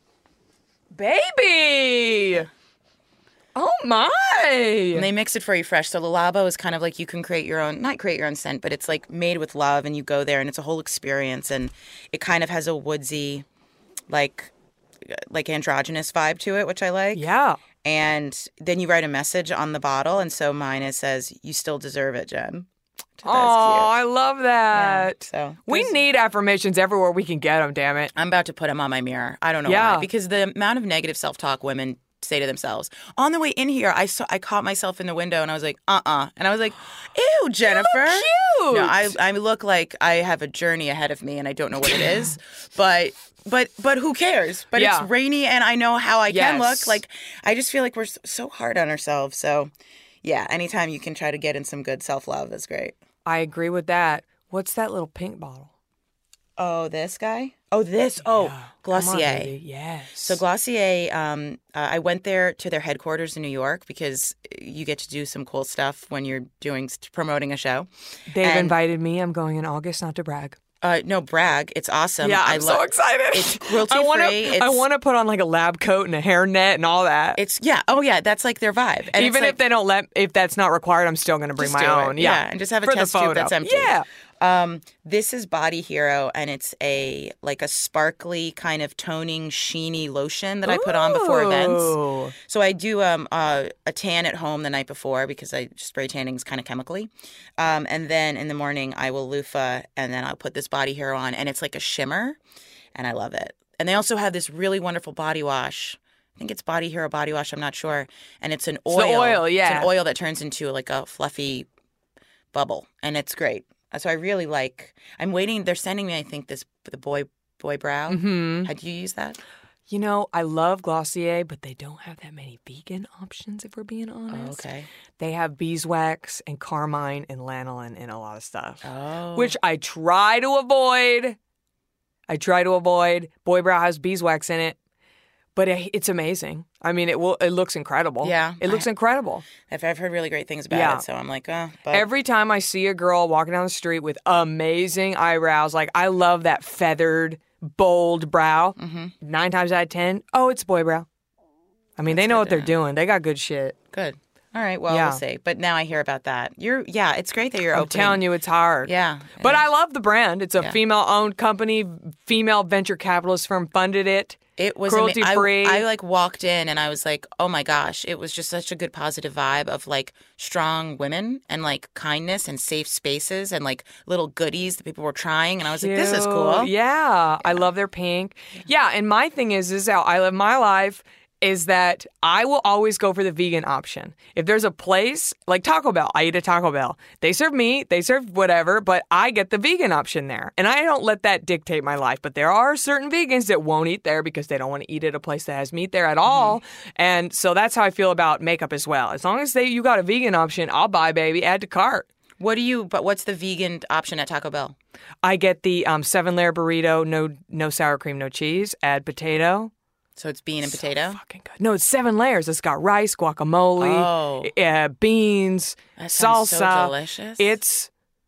Baby! Oh, my!
and they mix it for you fresh. So Le Labo is kind of like you can create your own, not create your own scent, but it's like made with love, and you go there and it's a whole experience, and it kind of has a woodsy, like like androgynous vibe to it, which I like.
Yeah.
And then you write a message on the bottle, and so mine is says, "You still deserve it, Jen."
Oh,
That's
I love
cute. Yeah,
that.
so
We
there's-
need affirmations everywhere we can get them, damn it.
I'm about to put them on my mirror. I don't know
Yeah.
why, because the amount of negative self-talk women say to themselves. On the way in here, I saw I caught myself in the window, and I was like, "Uh-uh," and I was like, "Ew, Jennifer."
cute.
No, I I look like I have a journey ahead of me, and I don't know what it is, but. But but who cares? But
Yeah.
it's rainy, and I know how I can
Yes.
look. Like, I just feel like we're s- so hard on ourselves. So, yeah, anytime you can try to get in some good self-love, that's great.
I agree with that. What's that little pink bottle?
Oh, this guy? Oh, this? Oh,
Yeah. Come on,
Glossier.
baby. Yes.
So Glossier, um, uh, I went there to their headquarters in New York because you get to do some cool stuff when you're doing promoting a show.
They've
and-
invited me. I'm going in August, not to brag.
Uh, no, brag. It's awesome.
yeah, I'm
I
so
lo-
excited.
It's cruelty
I wanna,
free.
I
It's-
want to put on like a lab coat and a hairnet and all that.
It's yeah. Oh yeah, that's like their vibe. And
Even
it's
if
like,
they don't let, if that's not required, I'm still going to bring
just
my
do it.
own. Yeah.
and just have a
For the
test tube
photo.
that's empty.
Yeah.
Um, this is Body Hero, and it's a like a sparkly kind of toning, sheeny lotion that I put on before events.
Ooh.
So I do um, uh, a tan at home the night before because I spray tanning is kind of chemically, um, and then in the morning I will loofah, and then I'll put this Body Hero on, and it's like a shimmer, and I love it. And they also have this really wonderful body wash. I think it's Body Hero body wash. I'm not sure, and it's an oil.
It's the oil, yeah.
It's an oil that turns into like a fluffy bubble, and it's great. So I really like. I'm waiting. They're sending me. I think this the boy boy brow.
Mm-hmm.
Had you used that?
You know, I love Glossier, but they don't have that many vegan options, if we're being honest.
Oh, okay.
They have beeswax and carmine and lanolin in a lot of stuff,
Oh.
which I try to avoid. I try to avoid. Boy Brow has beeswax in it, but it, it's amazing. I mean, it will. It looks incredible.
Yeah,
it looks
I-
incredible.
I've, I've heard really great things about
Yeah.
it, so I'm like, uh. But
Every time I see a girl walking down the street with amazing eyebrows, like I love that feathered, bold brow.
Mhm.
Nine times out of ten, oh, it's Boy Brow. I mean, they know
good
what
to
they're
know.
doing. They got good shit.
Good. All right. Well,
Yeah.
we'll see. But now I hear about that. You're. Yeah. It's great that you're
I'm
opening.
telling you, it's hard.
Yeah. it
But I
is.
love the brand. It's a
Yeah.
female-owned company. Female venture capitalist firm funded it.
It was ama-
cruelty-free.
I, I like walked in and I was like, oh my gosh, it was just such a good positive vibe of like strong women and like kindness and safe spaces and like little goodies that people were trying. And I was like, this is
Cute.
cool.
Yeah, I love their pink. Yeah, and my thing is, is how I live my life is that I will always go for the vegan option. If there's a place like Taco Bell, I eat at Taco Bell. They serve meat, they serve whatever, but I get the vegan option there. And I don't let that dictate my life. But there are certain vegans that won't eat there because they don't want to eat at a place that has meat there at all. And so that's how I feel about makeup as well. As long as they you got a vegan option, I'll buy, baby, add to cart.
What do you, but what's the vegan option at Taco Bell?
I get the um, seven layer burrito, no no sour cream, no cheese, add potato.
So it's bean and potato?
Fucking good. No, it's seven layers. It's got rice, guacamole,
Oh.
uh, beans,
That sounds
salsa.
so delicious.
It's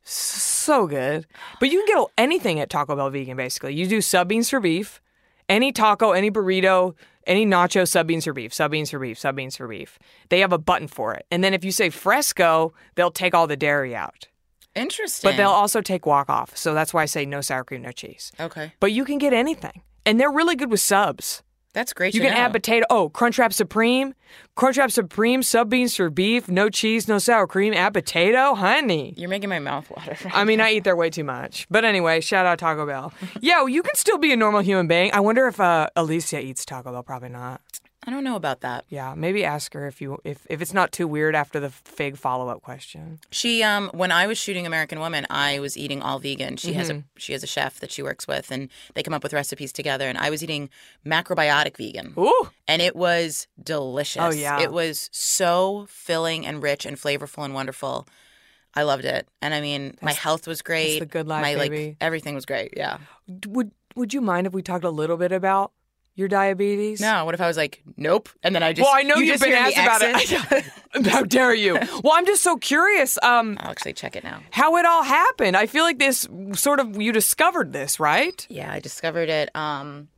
so good. But you can get anything at Taco Bell vegan, basically. You do sub beans for beef, any taco, any burrito, any nacho, sub beans for beef, sub beans for beef, sub beans for beef. They have a button for it. And then if you say fresco, they'll take all the dairy out.
Interesting.
But they'll also take guac off. So that's why I say no sour cream, no cheese.
Okay.
But you can get anything. And they're really good with subs.
That's great
You
to
can
know.
add potato. Oh, Crunchwrap Supreme. Crunchwrap Supreme, sub beans for beef, no cheese, no sour cream, add potato, honey.
You're making my mouth water.
I mean, I eat there way too much. But anyway, shout out Taco Bell. Yeah, well, you can still be a normal human being. I wonder if uh, Alicia eats Taco Bell. Probably not.
I don't know about that.
Yeah, maybe ask her if you if, if it's not too weird after the fig follow up question.
She um when I was shooting American Woman, I was eating all vegan. She has a
Mm-hmm.
she has a chef that she works with and they come up with recipes together and I was eating macrobiotic vegan.
Ooh,
And it was delicious.
Oh, yeah.
It was so filling and rich and flavorful and wonderful. I loved it. And I mean, my health was great.
the good life,
my
baby.
like everything was great. Yeah.
would would you mind if we talked a little bit about your diabetes?
No, what if I was like, nope, and then I just
Well, I know
you
you've
just
been
hear
asked
the
about
accent?
it. How dare you? Well, I'm just so curious. Um,
I'll actually check it now.
how it all happened. I feel like this sort of you discovered this, right?
Yeah, I discovered it. Um,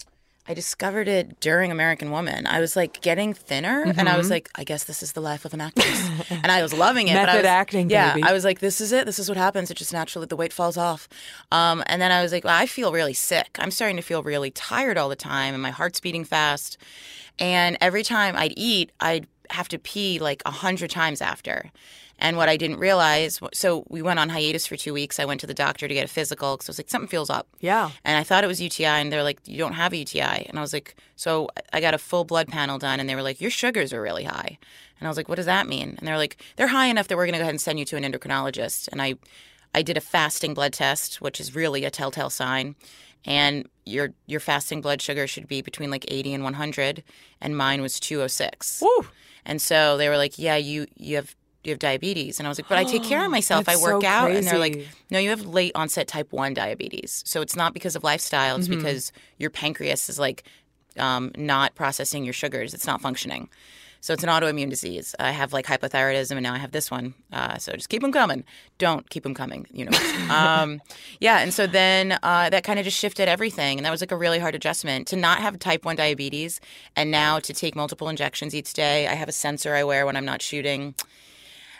I discovered it during American Woman. I was like getting thinner, and I
Mm-hmm.
was like, I guess this is the life of an actress, and I was loving it. but I
Method
was,
acting,
yeah.
baby.
I was like, this is it. This is what happens. It just naturally the weight falls off. Um, and then I was like, well, I feel really sick. I'm starting to feel really tired all the time, and my heart's beating fast. And every time I'd eat, I'd have to pee like a hundred times after. And what I didn't realize, so we went on hiatus for two weeks. I went to the doctor to get a physical because I was like, something feels up.
Yeah.
And I thought it was U T I, and they're like, you don't have a U T I. And I was like, so I got a full blood panel done, and they were like, your sugars are really high. And I was like, what does that mean? And they're like, they're high enough that we're going to go ahead and send you to an endocrinologist. And I, I did a fasting blood test, which is really a telltale sign. And your your fasting blood sugar should be between like eighty and one hundred, and mine was two oh six.
Woo.
And so they were like, yeah, you you have you have diabetes. And I was like, but I take care of myself. I
That's
work
so
out. And they're like,
crazy.
no, you have late onset type one diabetes. So it's not because of lifestyle. It's
Mm-hmm.
because your pancreas is like um, not processing your sugars. It's not functioning. So it's an autoimmune disease. I have like hypothyroidism, and now I have this one. Uh, so just keep them coming. Don't keep them coming, universe. um, yeah, and so then uh, that kind of just shifted everything. And that was like a really hard adjustment to not have type one diabetes and now to take multiple injections each day. I have a sensor I wear when I'm not shooting.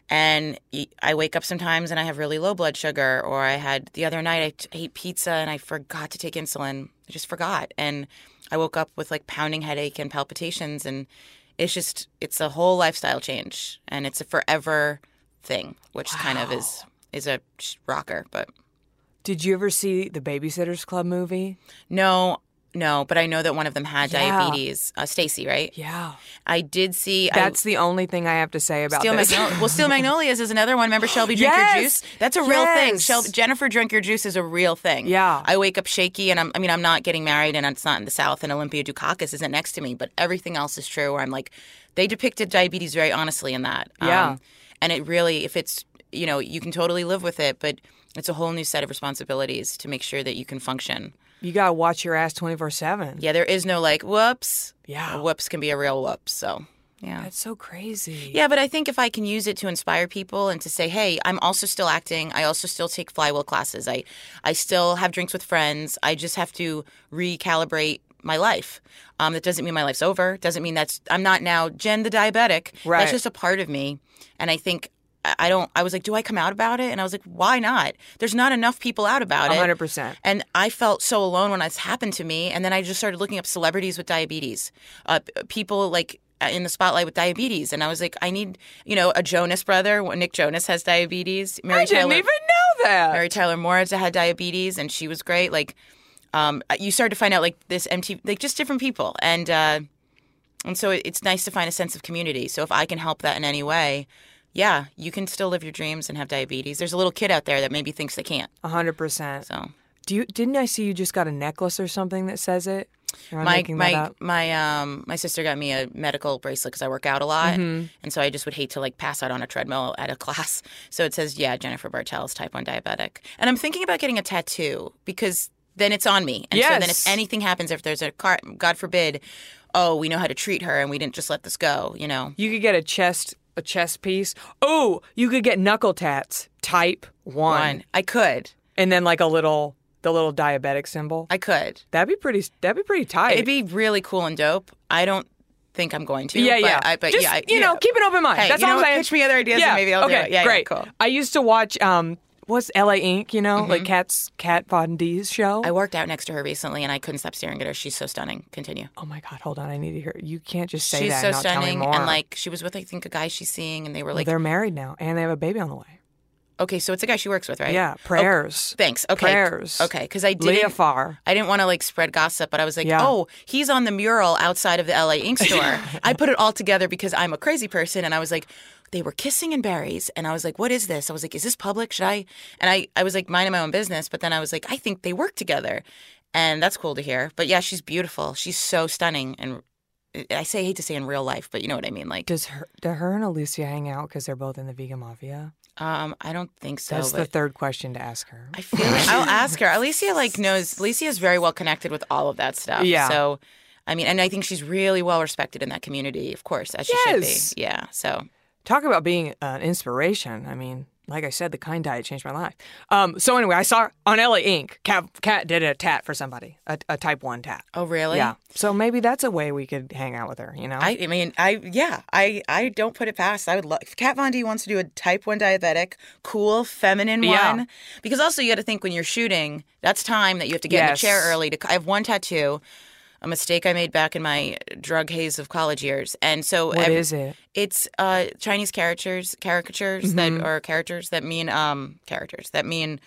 And I wake up sometimes and I have really low blood sugar, or I had the other night I t- ate pizza and I forgot to take insulin. I just forgot. And I woke up with like pounding headache and palpitations, and it's just, it's a whole lifestyle change, and it's a forever thing, which
Wow.
kind of is, is a rocker. But
Did you ever see the Babysitters Club movie?
no, no, but I know that one of them had
Yeah.
diabetes. Uh, Stacy, right?
Yeah.
I did see.
That's the only thing I have to say about
Steel
this.
Magnolia. Well, Steel Magnolias is another one. Remember Shelby Drink
Yes!
Your Juice? That's a real thing.
Yes!
Shelby, Jennifer Drink Your Juice is a real thing.
Yeah.
I wake up shaky, and I'm, I mean, I'm not getting married, and it's not in the South, and Olympia Dukakis isn't next to me, but everything else is true, where I'm like, they depicted diabetes very honestly in that.
Yeah.
Um, and it really, if it's, you know, you can totally live with it, but it's a whole new set of responsibilities to make sure that you can function.
You got to watch your ass twenty-four seven.
Yeah, there is no like, whoops.
Yeah.
A whoops can be a real whoops, so, yeah.
That's so crazy.
Yeah, but I think if I can use it to inspire people and to say, hey, I'm also still acting. I also still take flywheel classes. I, I still have drinks with friends. I just have to recalibrate my life. Um, that doesn't mean my life's over. Doesn't mean that's, I'm not now Jen the diabetic.
Right.
That's just a part of me. And I think, I don't, I was like, do I come out about it? And I was like, why not? There's not enough people out about it.
one hundred percent.
And I felt so alone when this happened to me. And then I just started looking up celebrities with diabetes, uh, p- people like in the spotlight with diabetes. And I was like, I need, you know, a Jonas brother. Nick Jonas has diabetes. Mary
I didn't
Tyler,
even know that.
Mary Tyler Moore had diabetes, and she was great. Like, um, you started to find out like this M T V, like just different people. And, uh, and so it, it's nice to find a sense of community. So if I can help that in any way, yeah, you can still live your dreams and have diabetes. There's a little kid out there that maybe thinks they can't.
one hundred percent.
So
Do you, didn't I see you just got a necklace or something that says it? Or am I
my
making that
my
up?
my um my sister got me a medical bracelet because I work out a lot,
Mm-hmm.
and so I just would hate to like pass out on a treadmill at a class. So it says, yeah, Jennifer Bartels, type one diabetic, and I'm thinking about getting a tattoo because then it's on me, and so then
Yes.
if anything happens, if there's a car, God forbid, oh, we know how to treat her, and we didn't just let this go, you know.
You could get a chest a chest piece. Oh, you could get knuckle tats. Type one.
One, I could,
And then like a little the little diabetic symbol.
I could.
That'd be pretty that'd be pretty tight.
It'd be really cool and dope. I don't think I'm going to.
yeah,
but
yeah.
I, but
Just,
yeah, I-
you know,
yeah.
keep an open mind.
Hey,
That's
you
all
know
I'm
what?
saying.
Pitch me other ideas,
yeah.
and maybe I'll
okay,
do it. Yeah, yeah,
great.
cool.
I used to watch um what's L A Ink, you know, like Kat's Kat Von D's show.
I worked out next to her recently, and I couldn't stop staring at her. She's so stunning. Continue.
Oh my God, hold on, I need to hear. You can't just say
She's
that
so
and not tell me
stunning,
more.
and like she was with, I think, a guy she's seeing, and they were
Well,
like,
they're married now and they have a baby on the way.
okay, so it's a guy she works with, right?
Yeah,
Oh,
prayers.
thanks. Okay.
Prayers.
Okay, because I
Leah
didn't.
Farr.
I didn't want to like spread gossip, but I was like,
Yeah.
oh, he's on the mural outside of the L A Ink store. I put it all together because I'm a crazy person, and I was like, they were kissing in berries, and I was like, what is this? I was like, is this public? Should I? And I, I was like minding my own business, but then I was like, I think they work together, and that's cool to hear. But yeah, she's beautiful. She's so stunning, and I say I hate to say in real life, but you know what I mean. Like,
Does her, do her and Alicia hang out because they're both in the vegan mafia?
um, I don't think so.
That's
but
the third question to ask her.
I feel like I'll ask her. Alicia like knows. Alicia is very well connected with all of that stuff.
Yeah.
So, I mean, and I think she's really well respected in that community, of course, as she
Yes.
should be. Yeah. So,
Talk about being an inspiration. I mean, like I said, the kind diet changed my life. Um, so anyway, I saw on L A Ink, Kat, Kat did a tat for somebody, a, a type one tat.
oh really?
Yeah. So maybe that's a way we could hang out with her, you know?
I, I mean, I yeah, I I don't put it past. I would love if Kat Von D wants to do a type one diabetic, cool, feminine
Yeah.
one. Because also you got to think when you're shooting, that's time that you have to get in the
Yes.
chair early. To I have one tattoo. A mistake I made back in my drug haze of college years, and so
What
every-
is it?
It's uh, Chinese caricatures, caricatures
Mm-hmm.
that or characters that mean um characters that mean,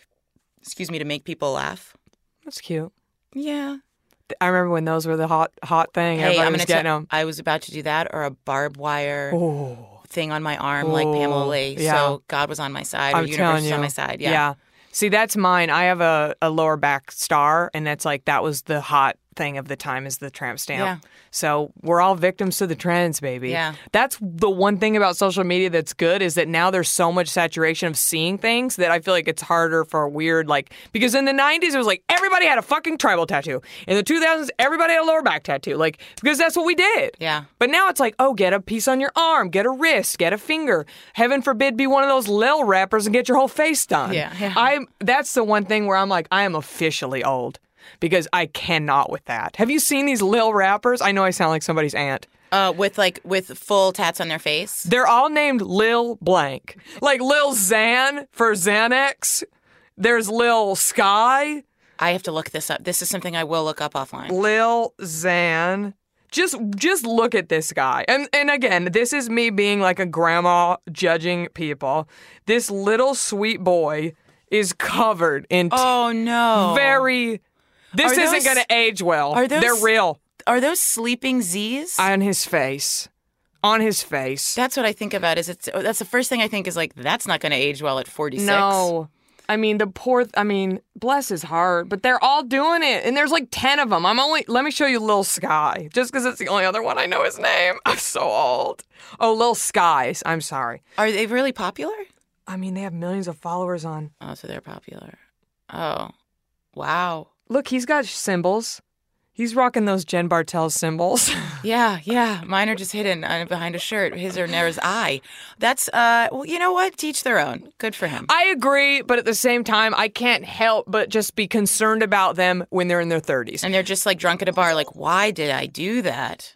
excuse me, to make people laugh.
That's cute.
Yeah.
I remember when those were the hot hot thing.
Hey,
Everybody
I'm
was
gonna
getting
tell.
them.
I was about to do that or a barbed wire
Oh,
thing on my arm like Pamela
Oh,
Lee.
yeah.
So God was on my side. Or
I'm
universe
telling
was
you.
on my side. Yeah.
See, that's mine. I have a, a lower back star, and that's like that was the hot thing of the time is the tramp stamp.
Yeah.
So we're all victims to the trends, baby.
Yeah.
That's the one thing about social media that's good is that now there's so much saturation of seeing things that I feel like it's harder for a weird like because in the nineties it was like everybody had a fucking tribal tattoo. In the two thousands everybody had a lower back tattoo. Like because that's what we did.
Yeah.
But now it's like, oh, get a piece on your arm, get a wrist, get a finger. Heaven forbid be one of those lil rappers and get your whole face done.
Yeah, yeah.
I'm that's the one thing where I'm like, I am officially old because I cannot with that. Have you seen these lil rappers? I know I sound like somebody's aunt.
Uh, with like with full tats on their face.
They're all named Lil Blank. Like Lil Xan for Xanax. There's Lil Sky.
I have to look this up. This is something I will look up offline.
Lil Xan. Just just look at this guy. And and again, this is me being like a grandma judging people. This little sweet boy is covered in t-
Oh no.
very This
Are
isn't
those-
going to age well.
are those-
They're real.
Are those sleeping Z's?
On his face. On his face.
That's what I think about. Is it's that's the first thing I think is like that's not going to age well at forty-six.
No. I mean, the poor, I mean, bless his heart, but they're all doing it. And there's like ten of them. I'm only, let me show you Lil Sky, just because it's the only other one I know his name. I'm so old. Oh, Lil Skies. I'm sorry.
Are they really popular?
I mean, they have millions of followers on.
Oh, so they're popular. Oh, wow.
Look, he's got symbols. He's rocking those Jen Bartel symbols.
Yeah, yeah. Mine are just hidden uh, behind a shirt. His are near his eye. That's, uh, well, you know what? Teach their own. Good for him.
I agree, but at the same time, I can't help but just be concerned about them when they're in their thirties.
And they're just like drunk at a bar, like, why did I do that?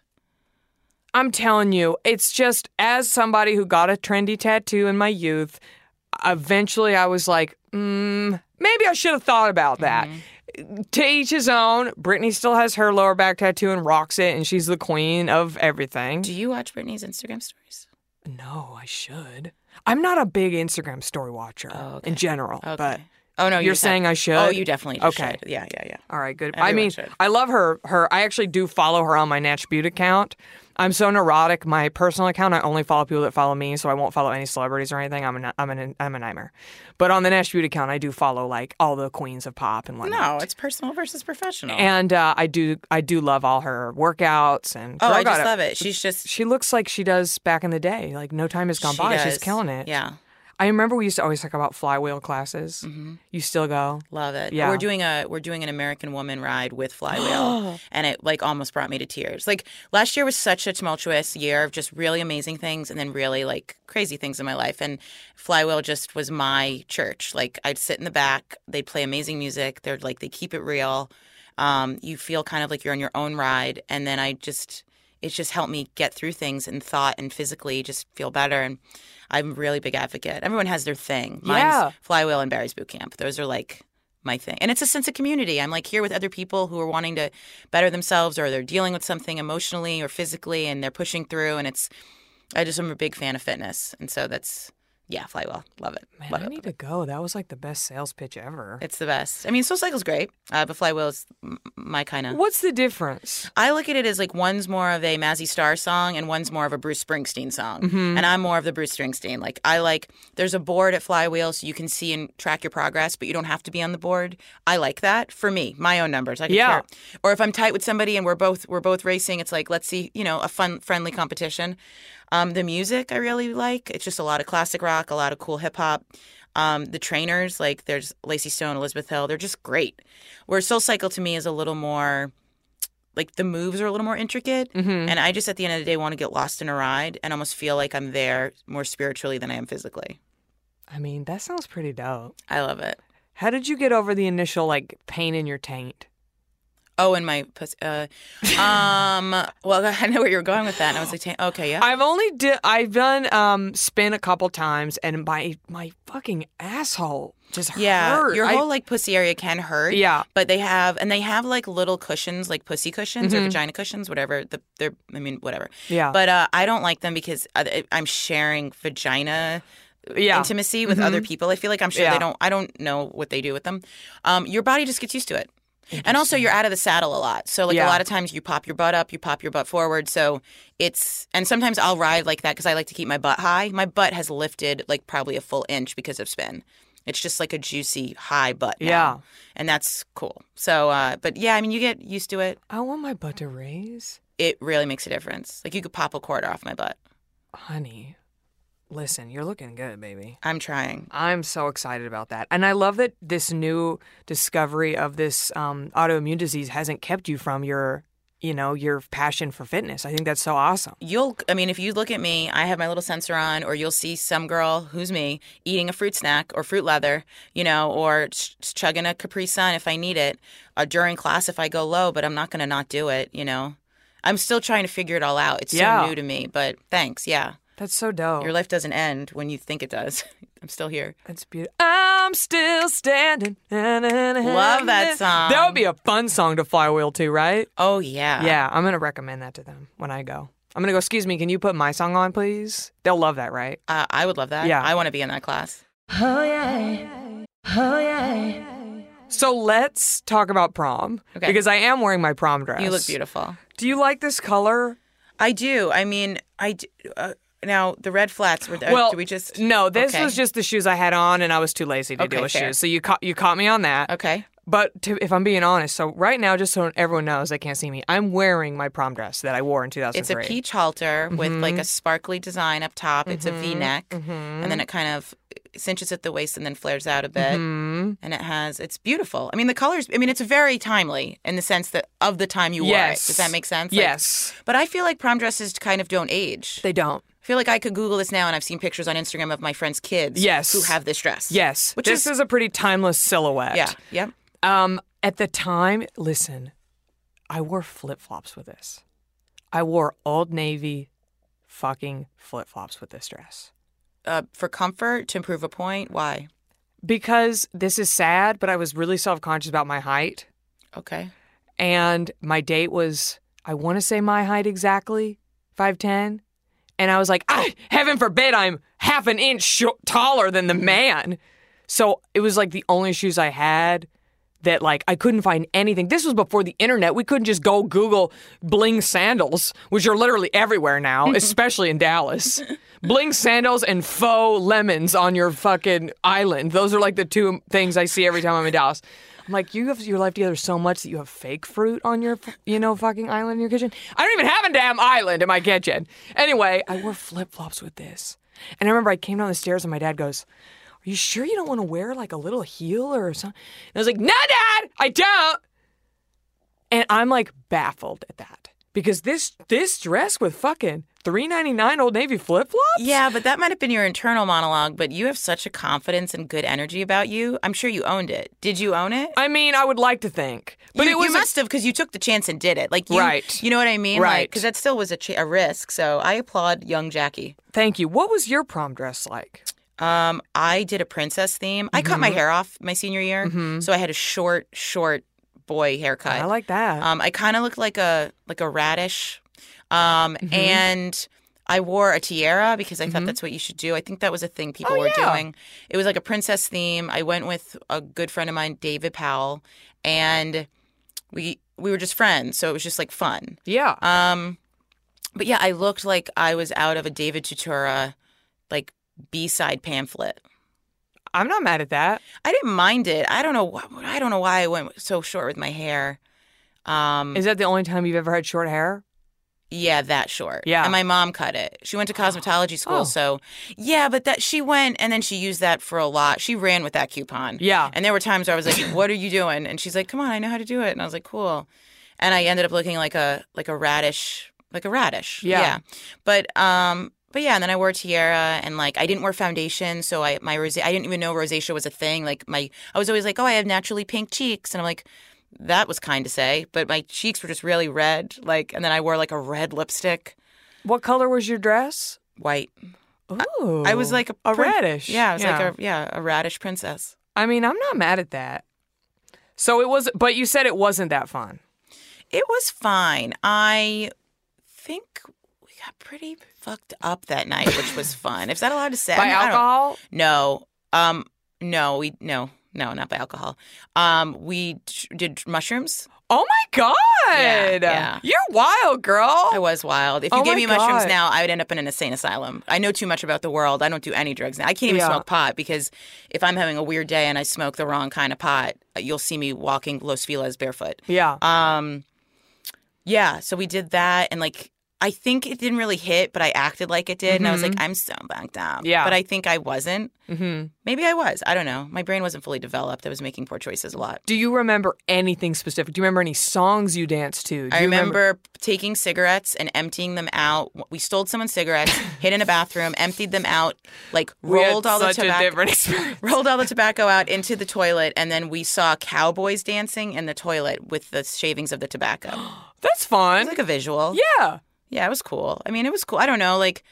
I'm telling you, it's just as somebody who got a trendy tattoo in my youth, eventually I was like, mm, maybe I should have thought about that. Mm-hmm. To each his own. Brittany still has her lower back tattoo and rocks it, and she's the queen of everything.
Do you watch Brittany's Instagram stories?
No, I should. I'm not a big Instagram story watcher
Oh, okay.
in general,
Okay.
but
Oh no,
you're
you
saying I should?
Oh, you definitely
Okay.
should. Yeah, yeah, yeah.
All right, good.
Everyone
I mean,
should.
I love her. Her. I actually do follow her on my Natch Butte account. I'm so neurotic. My personal account, I only follow people that follow me, so I won't follow any celebrities or anything. I'm a, I'm a, I'm a nightmare. But on the Natch Butte account, I do follow like all the queens of pop and whatnot.
No, it's personal versus professional.
And uh, I do, I do love all her workouts and.
oh,
girl
I
got
just
it.
love it. She's just
She looks like she does back in the day. Like no time has gone
she
by.
does.
She's killing it.
Yeah,
I remember we used to always talk about flywheel classes.
Mm-hmm.
You still go?
love it.
Yeah.
We're doing a we're doing an American Woman ride with Flywheel, and it like almost brought me to tears. Like last year was such a tumultuous year of just really amazing things, and then really like crazy things in my life. And Flywheel just was my church. Like I'd sit in the back, they'd play amazing music. They're like they keep it real. Um, you feel kind of like you're on your own ride, and then I just it just helped me get through things in thought and physically just feel better. And I'm a really big advocate. Everyone has their thing. Mine's
Yeah.
Flywheel and Barry's Boot Camp. Those are like my thing. And it's a sense of community. I'm like here with other people who are wanting to better themselves or they're dealing with something emotionally or physically and they're pushing through. And it's, I just am a big fan of fitness. And so that's, yeah, Flywheel. Love it.
Man,
Love
I
it.
need to go. That was like the best sales pitch ever.
It's the best. I mean, Soul Cycle's great, uh, but Flywheel is m- my kind of.
What's the difference?
I look at it as like one's more of a Mazzy Star song and one's more of a Bruce Springsteen song.
Mm-hmm.
And I'm more of the Bruce Springsteen. Like I like there's a board at Flywheel so you can see and track your progress, but you don't have to be on the board. I like that for me, my own numbers. I can
Yeah.
care. Or if I'm tight with somebody and we're both we're both racing, it's like let's see, you know, a fun friendly competition. Um, the music I really like. It's just a lot of classic rock, a lot of cool hip hop. Um, the trainers, like there's Lacey Stone, Elizabeth Hill, they're just great. Where Soul Cycle to me is a little more, like the moves are a little more intricate.
Mm-hmm.
And I just at the end of the day want to get lost in a ride and almost feel like I'm there more spiritually than I am physically.
I mean, that sounds pretty dope.
I love it.
How did you get over the initial like pain in your taint?
Oh, and my pussy. Uh, um, well, I know where you were going with that. And I was like, "Ta- okay, yeah.
I've only did I've done um spin a couple times and my my fucking asshole just
Yeah,
hurt.
your
I-
whole like pussy area can hurt.
Yeah.
but they have and they have like little cushions, like pussy cushions or
Mhm.
vagina cushions, whatever. The, they're, I mean, whatever.
Yeah.
But uh, I don't like them because I- I'm sharing vagina
yeah.
intimacy with
Mhm.
other people. I feel like I'm sure
Yeah.
they don't. I don't know what they do with them. Um, your body just gets used to it. And also, you're out of the saddle a lot. So, like,
Yeah.
a lot of times you pop your butt up, you pop your butt forward. So, it's, and sometimes I'll ride like that because I like to keep my butt high. My butt has lifted like probably a full inch because of spin. It's just like a juicy, high butt. Now.
Yeah.
And that's cool. So, uh, but yeah, I mean, you get used to it.
I want my butt to raise.
It really makes a difference. Like, you could pop a quarter off my butt.
Honey, listen, you're looking good, baby.
I'm trying.
I'm so excited about that. And I love that this new discovery of this um, autoimmune disease hasn't kept you from your, you know, your passion for fitness. I think that's so awesome.
You'll, I mean, if you look at me, I have my little sensor on, or you'll see some girl who's me eating a fruit snack or fruit leather, you know, or ch- chugging a Capri Sun if I need it, uh, during class if I go low, but I'm not going to not do it, you know. I'm still trying to figure it all out. It's
Yeah.
so new to me, but thanks. Yeah.
That's so dope.
Your life doesn't end when you think it does. I'm still here.
That's beautiful. I'm still standing.
Love that song.
That would be a fun song to flywheel to, right?
Oh, yeah.
Yeah, I'm going to recommend that to them when I go. I'm going to go, excuse me, can you put my song on, please? They'll love that, right?
Uh, I would love that.
Yeah.
I want to be in that class.
Oh, yeah. Oh, yeah. So let's talk about prom.
Okay.
Because I am wearing my prom dress.
You look beautiful.
Do you like this color?
I do. I mean, I do. Uh, now, the red flats, were, uh,
Well,
do we just...
No, this
Okay.
was just the shoes I had on, and I was too lazy to
Okay,
deal with
fair.
shoes. So you caught, you caught me on that.
Okay.
But to, if I'm being honest, so right now, just so everyone knows, they can't see me, I'm wearing my prom dress that I wore in two thousand three.
It's a peach halter with like
Mm-hmm.
a sparkly design up top. It's a V-neck, and then it kind of cinches at the waist and then flares out a bit.
Mm-hmm.
And it has, it's beautiful. I mean, the colors, I mean, it's very timely in the sense that of the time you wore
Yes.
it. Does that make sense? Like,
Yes.
but I feel like prom dresses kind of don't age.
They don't.
I feel like I could Google this now, and I've seen pictures on Instagram of my friends' kids
Yes.
who have this dress.
Yes.
Which
this
is,
is a pretty timeless silhouette.
yeah, yeah.
Um, at the time, listen, I wore flip-flops with this. I wore Old Navy fucking flip-flops with this dress.
Uh, for comfort, to prove a point, why?
Because this is sad, but I was really self-conscious about my height.
Okay.
And my date was, I want to say my height exactly, five ten. And I was like, ah, heaven forbid I'm half an inch sh- taller than the man. So it was like the only shoes I had that like I couldn't find anything. This was before the internet. We couldn't just go Google bling sandals, which are literally everywhere now, especially in Dallas. Bling sandals and faux lemons on your fucking island. Those are like the two things I see every time I'm in Dallas. I'm like, you have your life together so much that you have fake fruit on your, you know, fucking island in your kitchen. I don't even have a damn island in my kitchen. Anyway, I wore flip-flops with this. And I remember I came down the stairs and my dad goes, are you sure you don't want to wear like a little heel or something? And I was like, no, Dad, I don't. And I'm like baffled at that. Because this this dress with fucking three ninety-nine Old Navy flip-flops?
Yeah, but that might have been your internal monologue, but you have such a confidence and good energy about you. I'm sure you owned it. Did you own it?
I mean, I would like to think. But
you,
it was
you
a-
must have, because you took the chance and did it. Like you,
Right.
You know what I mean?
Right.
Because that still was a, ch- a risk. So I applaud young Jackie.
Thank you. What was your prom dress like?
Um, I did a princess theme. I cut
Mm-hmm.
my hair off my senior year, so I had a short, short boy haircut.
I like that.
Um, I kind of looked like a like a radish, um,
Mm-hmm.
and I wore a tiara because I thought that's what you should do. I think that was a thing people
Oh,
were
yeah.
doing. It was like a princess theme. I went with a good friend of mine, David Powell, and we we were just friends, so it was just like fun.
yeah.
Um, but yeah, I looked like I was out of a David Tutura like B-side pamphlet.
I'm not mad at that.
I didn't mind it. I don't know. wh- I don't know why I went so short with my hair. Um,
Is that the only time you've ever had short hair?
yeah, that short.
Yeah.
And my mom cut it. She went to cosmetology school,
Oh.
so yeah. But that she went and then she used that for a lot. She ran with that coupon.
Yeah.
And there were times where I was like, "What are you doing?" And she's like, "Come on, I know how to do it." And I was like, "Cool." And I ended up looking like a like a radish, like a radish.
Yeah.
But um. But yeah, and then I wore a tiara, and like I didn't wear foundation, so I my rose I didn't even know rosacea was a thing. Like my I was always like, oh, I have naturally pink cheeks, and I'm like, that was kind to say, but my cheeks were just really red. Like, and then I wore like a red lipstick,
What color was your dress?
white.
Ooh.
I was like a
a
prin-
radish.
Yeah, I was like a yeah a radish princess.
I mean, I'm not mad at that. So it was, but you said it wasn't that fun.
It was fine. I think we got pretty fucked up that night, which was fun. Is that allowed to say?
By
I mean, I don't-
alcohol?
No. Um. No. We no. No. Not by alcohol. Um. We t- did mushrooms.
Oh my God.
Yeah, yeah.
You're wild, girl.
I was wild. If you
Oh
gave
my
me mushrooms
God.
now, I would end up in an insane asylum. I know too much about the world. I don't do any drugs now. I can't even
Yeah.
smoke pot because if I'm having a weird day and I smoke the wrong kind of pot, you'll see me walking Los Feliz barefoot.
Yeah.
Um. Yeah. So we did that, and like I think it didn't really hit, but I acted like it did. And I was like, I'm so bugged out.
Yeah.
But I think I wasn't.
Mm-hmm.
Maybe I was. I don't know. My brain wasn't fully developed. I was making poor choices a lot.
Do you remember anything specific? Do you remember any songs you danced to? Do
I
you
remember, taking cigarettes and emptying them out. We stole someone's cigarettes, hid in a bathroom, emptied them out, like
We had
rolled all the
such a
tobacco,
different experience.
rolled all the tobacco out into the toilet, and then we saw cowboys dancing in the toilet with the shavings of the tobacco. It
That's fun.
was like a visual.
Yeah.
Yeah, it was cool. I mean, it was cool. I don't know, like,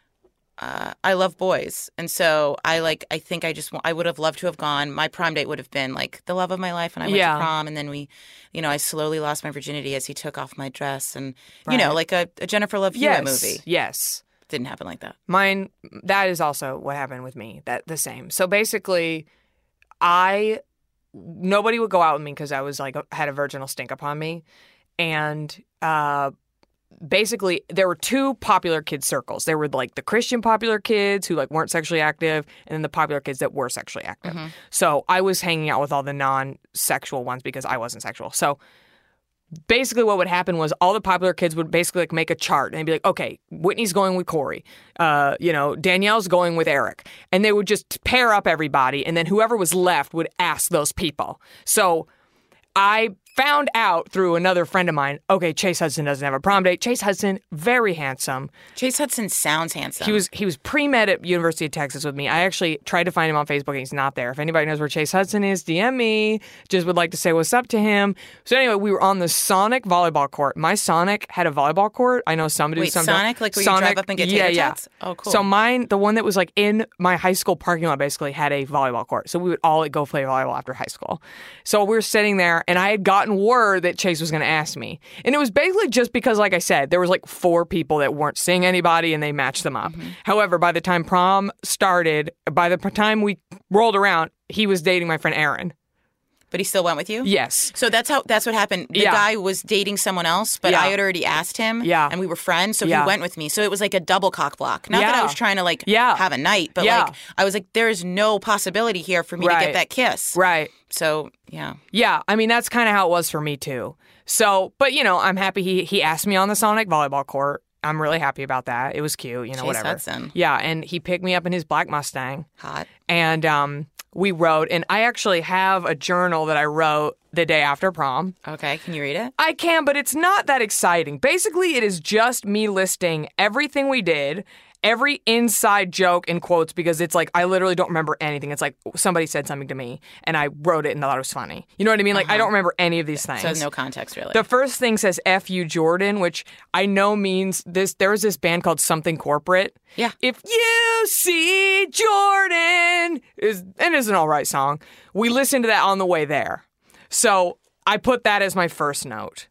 uh, I love boys, and so I like. I think I just wa- I would have loved to have gone. My prom date would have been like the love of my life, and I went
Yeah.
to prom, and then we, you know, I slowly lost my virginity as he took off my dress, and you know,
Right.
like a, a Jennifer Love
Yes.
Hewitt movie.
Yes.
Didn't happen like that.
Mine, that is also what happened with me. That the same. So basically, I nobody would go out with me because I was like had a virginal stink upon me, and uh, basically there were two popular kids circles. There were like the Christian popular kids who like weren't sexually active, and then the popular kids that were sexually active. So I was hanging out with all the non-sexual ones because I wasn't sexual. So basically what would happen was all the popular kids would basically like make a chart and they'd be like, okay, Whitney's going with Corey. Uh, you know, Danielle's going with Eric. And they would just pair up everybody. And then whoever was left would ask those people. So I found out through another friend of mine, okay, Chase Hudson doesn't have a prom date. Chase Hudson, very handsome.
Chase Hudson sounds handsome.
He was he was pre-med at University of Texas with me. I actually tried to find him on Facebook and he's not there. If anybody knows where Chase Hudson is, D M me. Just would like to say what's up to him. So anyway, we were on the Sonic volleyball court. My Sonic had a volleyball court. I know some do
Wait,
some
Sonic? Like where you drive up and get
yeah,
tater
yeah.
tots? Oh, cool.
So mine, the one that was like in my high school parking lot basically had a volleyball court. So we would all go play volleyball after high school. So we were sitting there and I had gotten word that Chase was going to ask me. And it was basically just because, like I said, there was like four people that weren't seeing anybody and they matched them up.
Mm-hmm.
However, by the time prom started, by the time we rolled around, he was dating my friend Aaron.
But he still went with you?
Yes.
So that's how that's what happened. The
Yeah.
guy was dating someone else, but
Yeah.
I had already asked him.
Yeah.
And we were friends, so
Yeah.
he went with me. So it was like a double cock block. Not that I
Yeah.
was trying to like
Yeah.
have a night, but
Yeah.
like I was like, there is no possibility here for me to
Right.
get that kiss.
Right.
So yeah.
Yeah, I mean that's kind of how it was for me too. So, but you know, I'm happy he he asked me on the Sonic volleyball court. I'm really happy about that. It was cute, you know,
Chase
whatever.
Hudson.
Yeah, and he picked me up in his black Mustang,
Hot.
and um, we rode. And I actually have a journal that I wrote the day after prom.
Okay, can you read it?
I can, but it's not that exciting. Basically, it is just me listing everything we did, every inside joke in quotes, because it's like I literally don't remember anything. It's like somebody said something to me and I wrote it and thought it was funny. You know what I mean? Like I don't remember any of these things.
So no context really.
The first thing says F you Jordan, which I know means this. There was this band called Something Corporate.
Yeah.
If you see Jordan, is and it's an all right song. We listened to that on the way there. So I put that as my first note.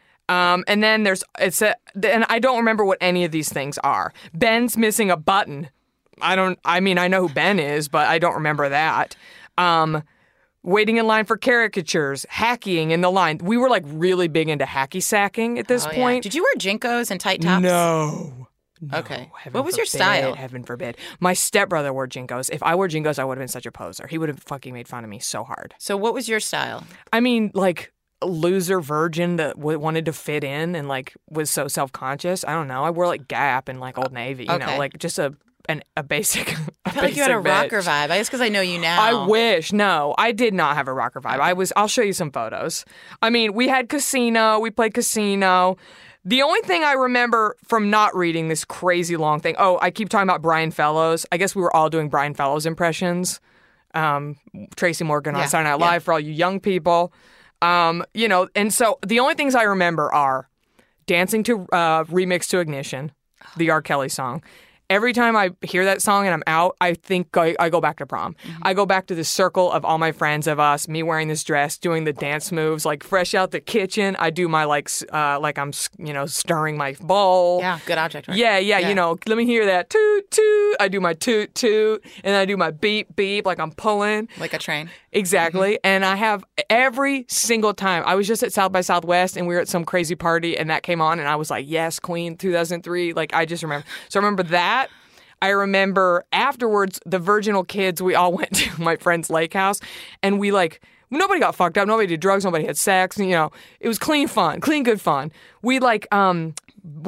Um, and then there's it's a and I don't remember what any of these things are. Ben's missing a button. I don't. I mean, I know who Ben is, but I don't remember that. Um, waiting in line for caricatures, hacking in the line. We were like really big into hacky sacking at this
Oh, yeah.
point.
Did you wear Jinkos and tight tops?
No. No,
Okay.
heaven
What was your
forbid,
style?
Heaven forbid. My stepbrother wore Jinkos. If I wore Jinkos, I would have been such a poser. He would have fucking made fun of me so hard.
So what was your style?
I mean, like a loser virgin that w- wanted to fit in and like was so self conscious. I don't know. I wore like Gap and like Old Navy. You know,
Okay.
like just a an, a basic. A
I felt like you had a rocker vibe. I guess because I know you now.
I wish. No, I did not have a rocker vibe. I was. I'll show you some photos. I mean, we had casino. We played casino. The only thing I remember from not reading this crazy long thing. Oh, I keep talking about Brian Fellows. I guess we were all doing Brian Fellows impressions. Um, Tracy Morgan on
Yeah,
Saturday Night
yeah.
Live for all you young people. Um, you know, and so the only things I remember are dancing to uh, Remix to Ignition, the R. Kelly song. Every time I hear that song and I'm out, I think I, I go back to prom.
Mm-hmm.
I go back to the circle of all my friends of us, me wearing this dress, doing the dance moves, like fresh out the kitchen. I do my like, s- uh, like I'm, s- you know, stirring my bowl.
Yeah, good object. Right?
Yeah, yeah,
Yeah.
you know, let me hear that toot toot. I do my toot toot, and I do my beep beep, like I'm pulling.
Like a train.
Exactly.
Mm-hmm.
And I have every single time. I was just at South by Southwest and we were at some crazy party and that came on and I was like, yes, Queen two thousand three. Like, I just remember. So I remember that. I remember afterwards, the virginal kids, we all went to my friend's lake house and we like, nobody got fucked up. Nobody did drugs. Nobody had sex. You know, it was clean fun, clean, good fun. We like, um, went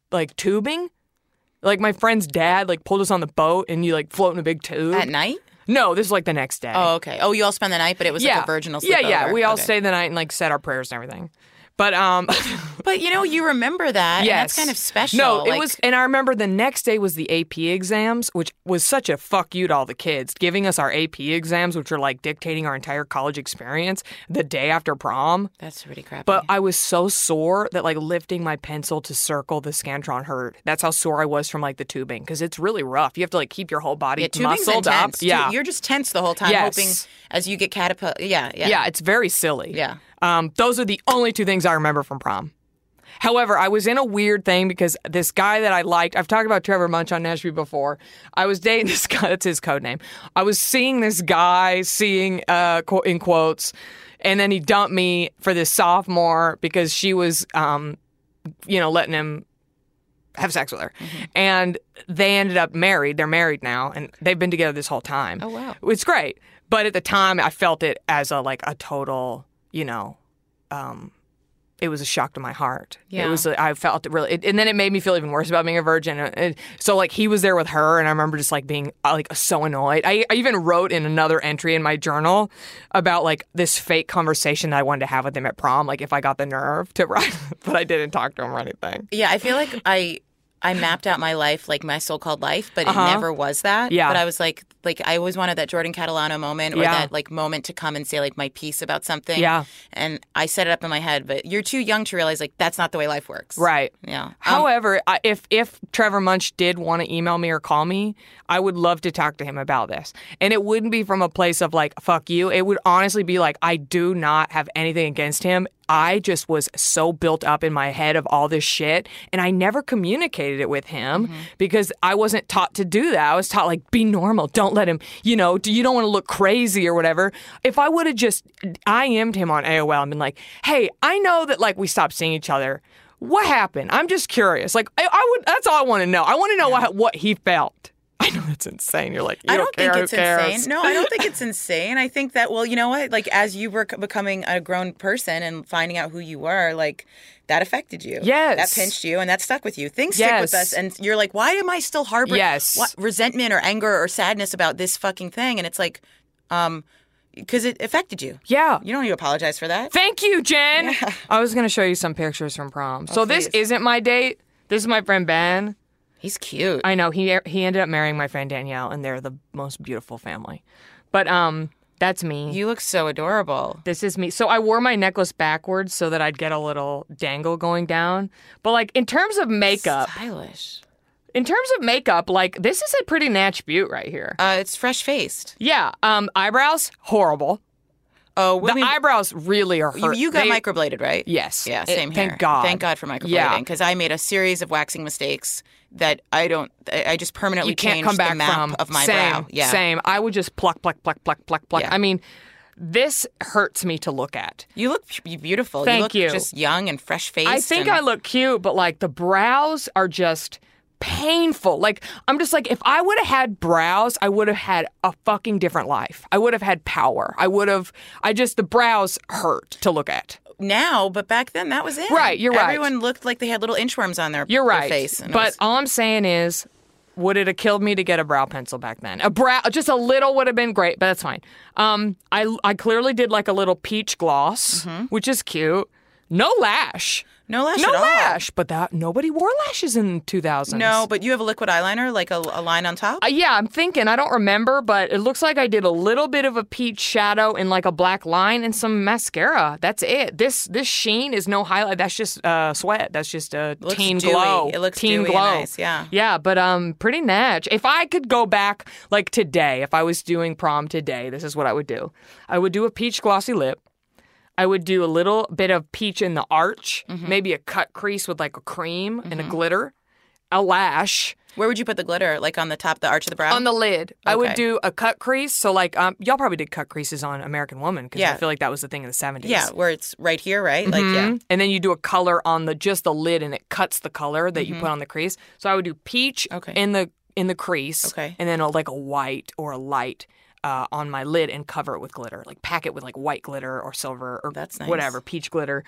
like tubing. Like my friend's dad like pulled us on the boat and you like float in a big tube.
At night?
No, this is like the next day.
Oh, okay. Oh, you all spend the night, but it was
yeah.
like a virginal
Yeah,
sleepover.
yeah. We all
okay.
stayed the night and like said our prayers and everything. But um
But you know, you remember that.
yes.
And that's kind of special.
No, it
like,
was, and I remember the next day was the A P exams, which was such a fuck you to all the kids, giving us our A P exams, which are like dictating our entire college experience the day after prom.
That's pretty crappy.
But I was so sore that like lifting my pencil to circle the Scantron hurt. That's how sore I was from like the tubing, because it's really rough. You have to like keep your whole body
yeah, tubing's
muscled
intense.
up. Yeah,
You're just tense the whole time,
Yes.
hoping as you get catapult. Yeah, yeah.
yeah, it's very silly.
Yeah.
Um, those are the only two things I remember from prom. However, I was in a weird thing because this guy that I liked, I've talked about Trevor Munch on Nashville before. I was dating this guy, that's his code name. I was seeing this guy, seeing uh, qu- in quotes, and then he dumped me for this sophomore because she was, um, you know, letting him have sex with her. Mm-hmm. And they ended up married. They're married now, and they've been together this whole time.
Oh, wow.
It's great. But at the time, I felt it as a like a total, you know, um, it was a shock to my heart.
Yeah.
It was, I felt it really, it, and then it made me feel even worse about being a virgin. And so like he was there with her, and I remember just like being uh, like so annoyed. I, I even wrote in another entry in my journal about like this fake conversation that I wanted to have with him at prom, like if I got the nerve to write, but I didn't talk to him or anything.
Yeah, I feel like I I mapped out my life, like my so-called life, but
Uh-huh.
it never was that.
Yeah.
But I was like, like I always wanted that Jordan Catalano moment or
Yeah.
that like moment to come and say like my piece about something.
Yeah.
And I set it up in my head, but you're too young to realize like that's not the way life works.
Right.
Yeah. Um,
However, I if if Trevor Munch did want to email me or call me, I would love to talk to him about this. And it wouldn't be from a place of like, fuck you. It would honestly be like, I do not have anything against him. I just was so built up in my head of all this shit, and I never communicated it with him
Mm-hmm.
because I wasn't taught to do that. I was taught like, be normal. Don't let him, you know, you don't want to look crazy or whatever. If I would have just I M'd him on A O L and been like, hey, I know that like we stopped seeing each other. What happened? I'm just curious. Like, I, I would. That's all I want to know. I want to know what what he felt. I know that's insane. You're like, you
I don't
care,
think it's
who cares?
insane. No, I don't think it's insane. I think that, well, you know what? Like, as you were c- becoming a grown person and finding out who you were, like, that affected you.
Yes.
That pinched you and that stuck with you. Things stick with
Yes.
us. And you're like, why am I still harboring
Yes.
what, resentment or anger or sadness about this fucking thing? And it's like, um, because it affected you.
Yeah.
You don't need to apologize for that.
Thank you, Jen.
Yeah.
I was gonna show you some pictures from prom. so this
please.
isn't my date. This is my friend Ben.
He's cute.
I know he he ended up marrying my friend Danielle, and they're the most beautiful family. But um, that's me.
You look so adorable.
This is me. So I wore my necklace backwards so that I'd get a little dangle going down. But like in terms of makeup,
Stylish.
in terms of makeup, like this is a pretty natch beaut right here.
Uh, it's fresh-faced.
Yeah. Um, eyebrows horrible.
Oh,
The
I mean,
eyebrows really are
you,
hurt.
you got
They-
microbladed, right?
Yes.
Yeah,
It-
same
thank
here.
God.
Thank God for microblading,
Yeah.
because I made a series of waxing mistakes that I don't. I I just permanently
You can't
changed
come back
the map
from
of my
same,
brow. Yeah,
Same. I would just pluck, pluck, pluck, pluck, pluck, pluck.
Yeah.
I mean, this hurts me to look at.
you look b- beautiful.
Thank
you look
you.
just young and fresh faced.
I think
and,
I look cute, but like the brows are just painful. Like I'm just like, if I would have had brows, I would have had a fucking different life. I would have had power. I would have. I just the brows hurt to look at.
now, but back then that was it.
Right, you're right.
Everyone looked like they had little inchworms on their,
You're
their
right.
face. and it
But
was-
all I'm saying is, would it have killed me to get a brow pencil back then? A brow, just a little would have been great, but that's fine. Um, I I clearly did like a little peach gloss, which is cute. No lash.
no lash
No
at all.
lash. But that nobody wore lashes in two thousands.
No, but you have a liquid eyeliner, like a, a line on top.
Uh, yeah, I'm thinking. I don't remember, but it looks like I did a little bit of a peach shadow and like a black line and some mascara. That's it. This this sheen is no highlight. That's just uh, sweat. That's just a
looks
teen
dewy.
glow.
It looks
teen
dewy and
glow.
nice, yeah.
Yeah, but um, pretty natch. If I could go back like today, if I was doing prom today, this is what I would do. I would do a peach glossy lip. I would do a little bit of peach in the arch,
Mm-hmm.
maybe a cut crease with like a cream and a glitter, a lash.
Where would you put the glitter? Like on the top, the arch of the brow?
On the lid. I would
Okay.
do a cut crease. So, like, um, y'all probably did cut creases on American Woman because
Yeah.
I feel like that was the thing in the seventies.
yeah, where it's right here, right? Like, yeah.
Mhm. And then you do a color on the just the lid, and it cuts the color that you put on the crease. So I would do peach
Mm-hmm. Okay.
in the in the crease,
Okay.
and then a, like a white or a light uh, on my lid, and cover it with glitter. Like pack it with like white glitter or silver or
That's nice.
whatever peach glitter.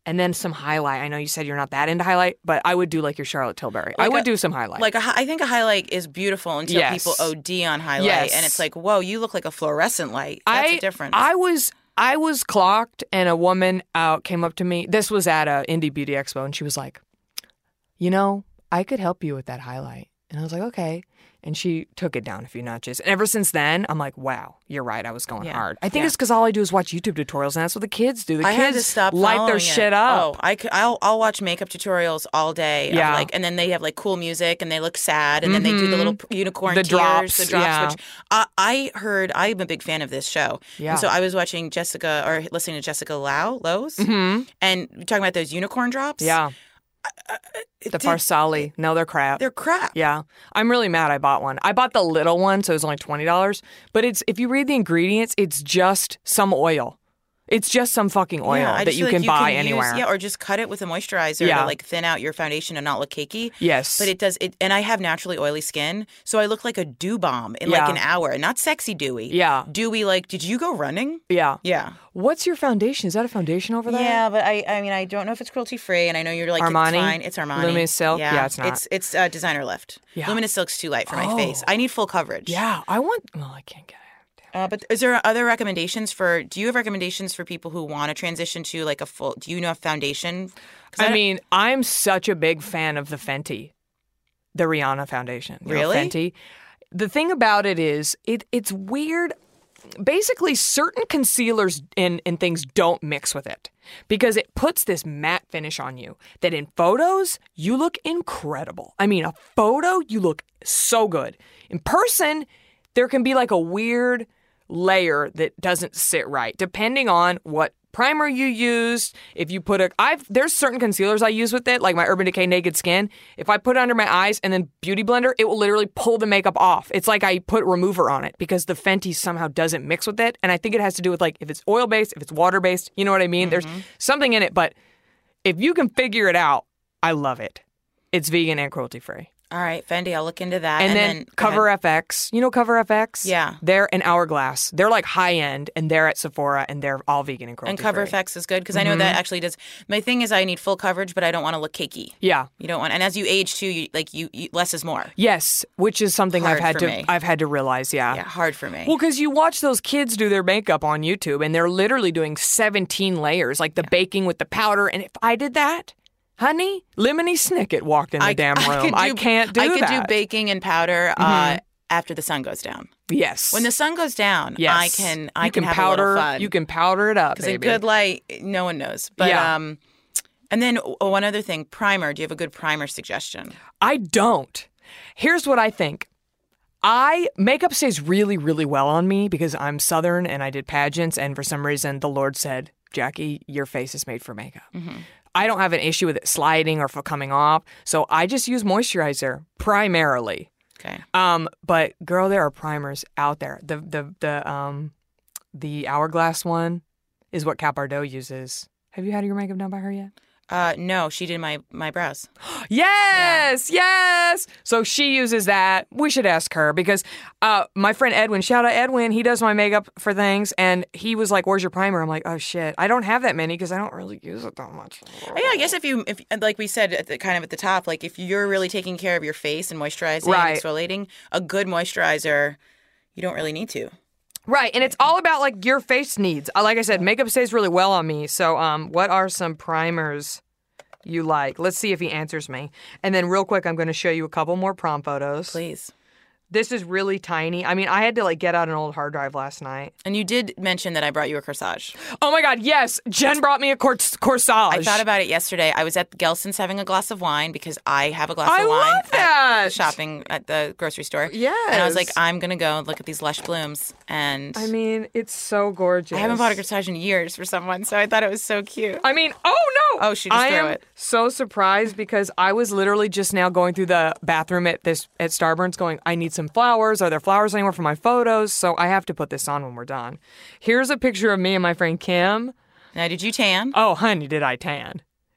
and then some highlight. I know you said you're not that into highlight, but I would do like your Charlotte Tilbury. I
Like
would
a-
do some highlight.
Like a, hi- I think a highlight is beautiful until
Yes.
people O D on highlight,
Yes.
and it's like, whoa, you look like a fluorescent light. That's
I,
a difference.
I was I was clocked, and a woman out came up to me. This was at a Indie Beauty Expo, and she was like, "You know, I could help you with that highlight." And I was like, "Okay." And she took it down a few notches. And ever since then, I'm like, wow, you're right. I was going
Yeah.
hard. I think
Yeah.
it's because all I do is watch YouTube tutorials, and that's what the kids do. The
I had
kids
to stop
light
following
their
it.
shit up.
Oh, I could, I'll I'll watch makeup tutorials all day. of,
Yeah.
like, and then they have like cool music, and they look sad, and then they do the little unicorn
The
tears,
drops,
the drops.
yeah.
Which I, I heard. I'm a big fan of this show.
Yeah.
And so I was watching Jessica or listening to Jessica Lau Lowe's,
hmm
and we're talking about those unicorn drops.
Yeah.
It
The
did-
Farsali. No, they're crap.
They're crap.
Yeah. I'm really mad I bought one. I bought the little one, so it was only twenty dollars. But it's if you read the ingredients, it's just some oil. It's just some fucking oil
Yeah, I
that
just
you
feel
can
like
buy
use-
anywhere.
yeah, or just cut it with a moisturizer
Yeah.
to like thin out your foundation and not look cakey.
Yes.
But it does it, and I have naturally oily skin, so I look like a dew bomb in
Yeah.
like an hour. Not sexy dewy.
Yeah.
Dewy, like, did you go running?
Yeah.
Yeah.
What's your foundation? Is that a foundation over there?
Yeah, but I, I mean, I don't know if it's cruelty free, and I know you're like
Armani?
It's fine. It's Armani.
Luminous Silk?
Yeah,
Yeah, it's not.
It's it's uh, designer lift.
Yeah.
Luminous Silk's too light for my
Oh.
face. I need full coverage.
Yeah. I want. Well, I can't get it.
Uh, but is there other recommendations for? Do you have recommendations for people who want to transition to like a full? Do you know a foundation? 'Cause
I
don't-
mean, I'm such a big fan of the Fenty, the Rihanna foundation. You know,
Really?
Fenty. The thing about it is, it it's weird. Basically, certain concealers and, and things don't mix with it because it puts this matte finish on you that in photos, you look incredible. I mean, a photo, you look so good. In person, there can be like a weird layer that doesn't sit right, depending on what primer you used. If you put a, I've there's certain concealers I use with it, like my Urban Decay Naked Skin. If I put it under my eyes and then Beauty Blender, it will literally pull the makeup off. It's like I put remover on it because the Fenty somehow doesn't mix with it, and I think it has to do with like if it's oil based, if it's water based. You know what I mean? There's something in it, but if you can figure it out, I love it. It's vegan and cruelty free.
All right, Fendi, I'll look into that.
And, then,
go
Cover
ahead.
F X. You know Cover F X?
Yeah.
They're an Hourglass. They're like high end, and they're at Sephora, and they're all vegan and cruelty
And Cover
free.
F X is good because I know that actually does. My thing is I need full coverage, but I don't want to look cakey.
Yeah.
You don't want, and as you age too, you like you, you less is more.
Yes, which is something
Hard
I've had
for
to
me.
I've had to realize. Yeah.
Yeah, hard for me.
Well, because you watch those kids do their makeup on YouTube, and they're literally doing seventeen layers, like the baking with the powder. And if I did that, honey, Lemony Snicket walked in the damn room.
could
I
do-
can't do
I could
that. Mm-hmm.
do baking and powder uh, after the sun goes down.
Yes.
When the sun goes down,
yes.
I can I
you
can, have
powder.
a little fun.
You can powder it up,
because a
baby.
good light, no one knows. But
Yeah.
um, and then oh, one other thing, primer. Do you have a good primer suggestion?
I don't. Here's what I think. I makeup stays really, really well on me because I'm Southern and I did pageants, and for some reason the Lord said, Jackie, your face is made for makeup. I don't have an issue with it sliding or for coming off, so I just use moisturizer primarily.
Okay.
Um, but girl, there are primers out there. The the the um the Hourglass one is what Kat Bardot uses. Have you had your makeup done by her yet?
Uh, no, she did my my brows.
Yes, yes. So she uses that. We should ask her because uh, my friend Edwin, shout out Edwin, he does my makeup for things, and he was like, "Where's your primer?" I'm like, "Oh shit, I don't have that many because I don't really use it that much."
Yeah, I guess if you, if like we said, at the, kind of at the top, like if you're really taking care of your face and moisturizing
Right.
and exfoliating, a good moisturizer, you don't really need to.
Right, and it's all about like your face needs. Uh, Like I said, makeup stays really well on me. So, um, what are some primers you like? Let's see if he answers me. And then, real quick, I'm going to show you a couple more prom photos.
Please.
This is really tiny. I mean, I had to like get out an old hard drive last night.
And you did mention that I brought you a corsage.
Oh my God, yes! Jen brought me a cors- corsage.
I thought about it yesterday. I was at Gelson's having a glass of wine because I have a glass
I
of wine
love that.
at shopping at the grocery store.
Yes.
And I was like, I'm going to go and look at these lush blooms. And
I mean, it's so gorgeous.
I haven't bought a corsage in years for someone, so I thought it was so cute.
I mean, oh no!
Oh, she just
I
threw
am
it.
so surprised because I was literally just now going through the bathroom at this at Starburns, going, I need some flowers. Are there flowers anywhere for my photos? So I have to put this on when we're done. Here's a picture of me and my friend Kim.
Now, did you tan?
Oh, honey, did I tan?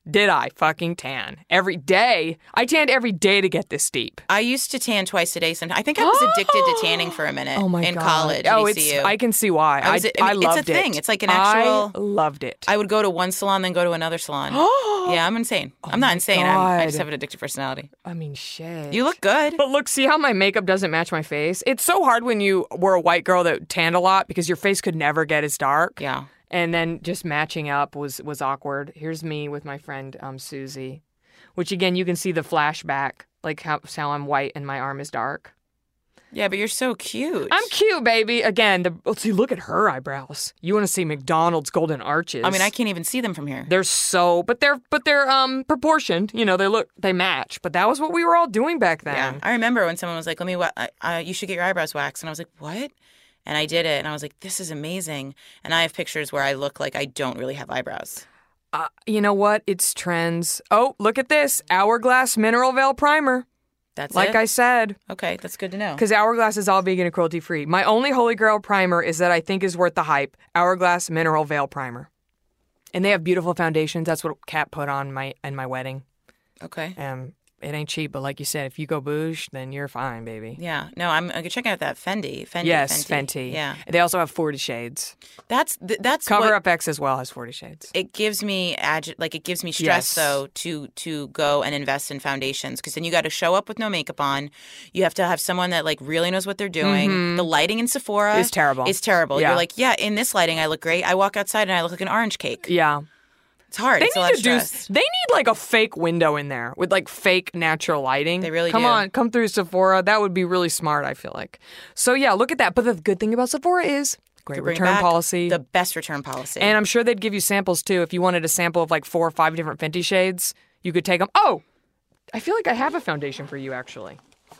did I fucking tan. Every day. I tanned every day to get this deep.
I used to tan twice a day. Sometimes I think I was addicted to tanning for a minute.
Oh my
in
God.
college.
Oh,
at
it's.
E C U.
I can see why.
I was-
I,
I
I
mean, it's a
loved
thing.
it.
It's like an actual-
I loved it.
I would go to one salon, then go to another salon. yeah, I'm insane. I'm not
my
insane. I'm, I just
God.
have an addictive personality.
I mean, shit.
You look good.
But look, see how my makeup doesn't match my face? It's so hard when you were a white girl that tanned a lot because your face could never get as dark.
Yeah.
And then just matching up was was awkward. Here's me with my friend um, Susie, which again, you can see the flashback, like how, how I'm white and my arm is dark.
Yeah, but you're so cute.
I'm cute, baby. Again, the, let's see, look at her eyebrows. You want to see McDonald's golden arches.
I mean, I can't even see them from here.
They're so, but they're but they're um proportioned. You know, they look they match. But that was what we were all doing back then.
Yeah. I remember when someone was like, let me, wa- uh, you should get your eyebrows waxed. And I was like, what? And I did it. And I was like, this is amazing. And I have pictures where I look like I don't really have eyebrows.
Uh, you know what? It's trends. Oh, look at this Hourglass Mineral Veil Primer.
That's
Like
it?
I said,
Okay, that's good to know.
because Hourglass is all vegan and cruelty free. My only holy grail primer is that I think is worth the hype. Hourglass Mineral Veil Primer, and they have beautiful foundations. That's what Kat put on my in my wedding.
Okay.
Um, it ain't cheap, but like you said, if you go bouge, then you're fine, baby.
Yeah. No, I'm uh, checking out that Fendi. Fendi.
Yes, Fenty.
Yeah.
They also have forty shades.
That's th- that's
Cover
what
Up X as well has forty shades.
it gives me agi- like it gives me stress
Yes.
though to to go and invest in foundations because then you got to show up with no makeup on. You have to have someone that like really knows what they're doing. The lighting in Sephora
It's terrible.
It's terrible.
Yeah.
You're like, yeah, in this lighting I look great. I walk outside and I look like an orange cake.
Yeah.
It's hard.
They
it's a
need
lot
to
of
do.
stress.
They need like a fake window in there with like fake natural lighting.
They really
come
do.
on, come through Sephora. That would be really smart. I feel like. So yeah, look at that. But the good thing about Sephora is great
To bring
return
back
policy,
The best return policy.
and I'm sure they'd give you samples too. If you wanted a sample of like four or five different Fenty shades, you could take them. Oh, I feel like I have a foundation for you actually.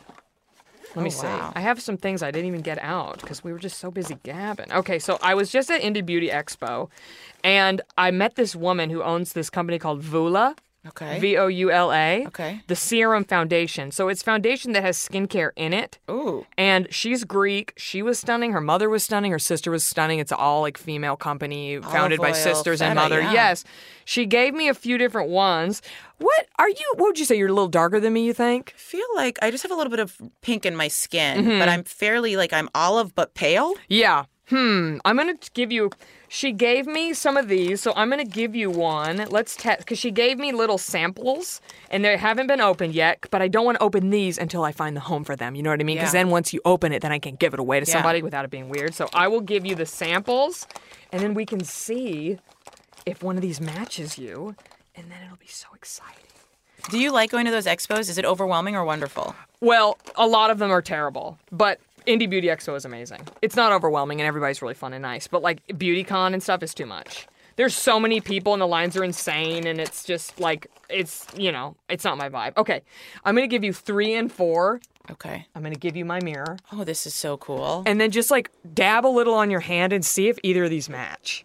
Let me
Oh,
see.
wow.
I have some things I didn't even get out because we were just so busy gabbing. Okay, so I was just at Indie Beauty Expo, and I met this woman who owns this company called Vula.
okay.
V O U L A.
Okay.
The Serum Foundation. So it's foundation that has skincare in it.
Ooh.
And she's Greek. She was stunning. Her mother was stunning. Her sister was stunning. It's all like female company founded by
oil,
sisters and
feta,
mother.
yeah.
Yes. She gave me a few different ones. What are you? What would you say? You're a little darker than me, you think?
I feel like I just have a little bit of pink in my skin,
Mm-hmm.
but I'm fairly like I'm olive but pale.
Yeah. Hmm. I'm going to give you. She gave me some of these, so I'm going to give you one. Let's test, because she gave me little samples, and they haven't been opened yet, but I don't want to open these until I find the home for them. You know what I mean? Because
Yeah.
then once you open it, then I can give it away to
Yeah.
somebody without it being weird. So I will give you the samples, and then we can see if one of these matches you, and then it'll be so exciting.
Do you like going to those expos? Is it overwhelming or wonderful?
Well, a lot of them are terrible, but Indie Beauty Expo is amazing. It's not overwhelming and everybody's really fun and nice, but like BeautyCon and stuff is too much. There's so many people and the lines are insane and it's just like, it's, you know, it's not my vibe. Okay, I'm going to give you three and four.
Okay.
I'm going to give you my mirror.
Oh, this is so cool.
And then just like dab a little on your hand and see if either of these match.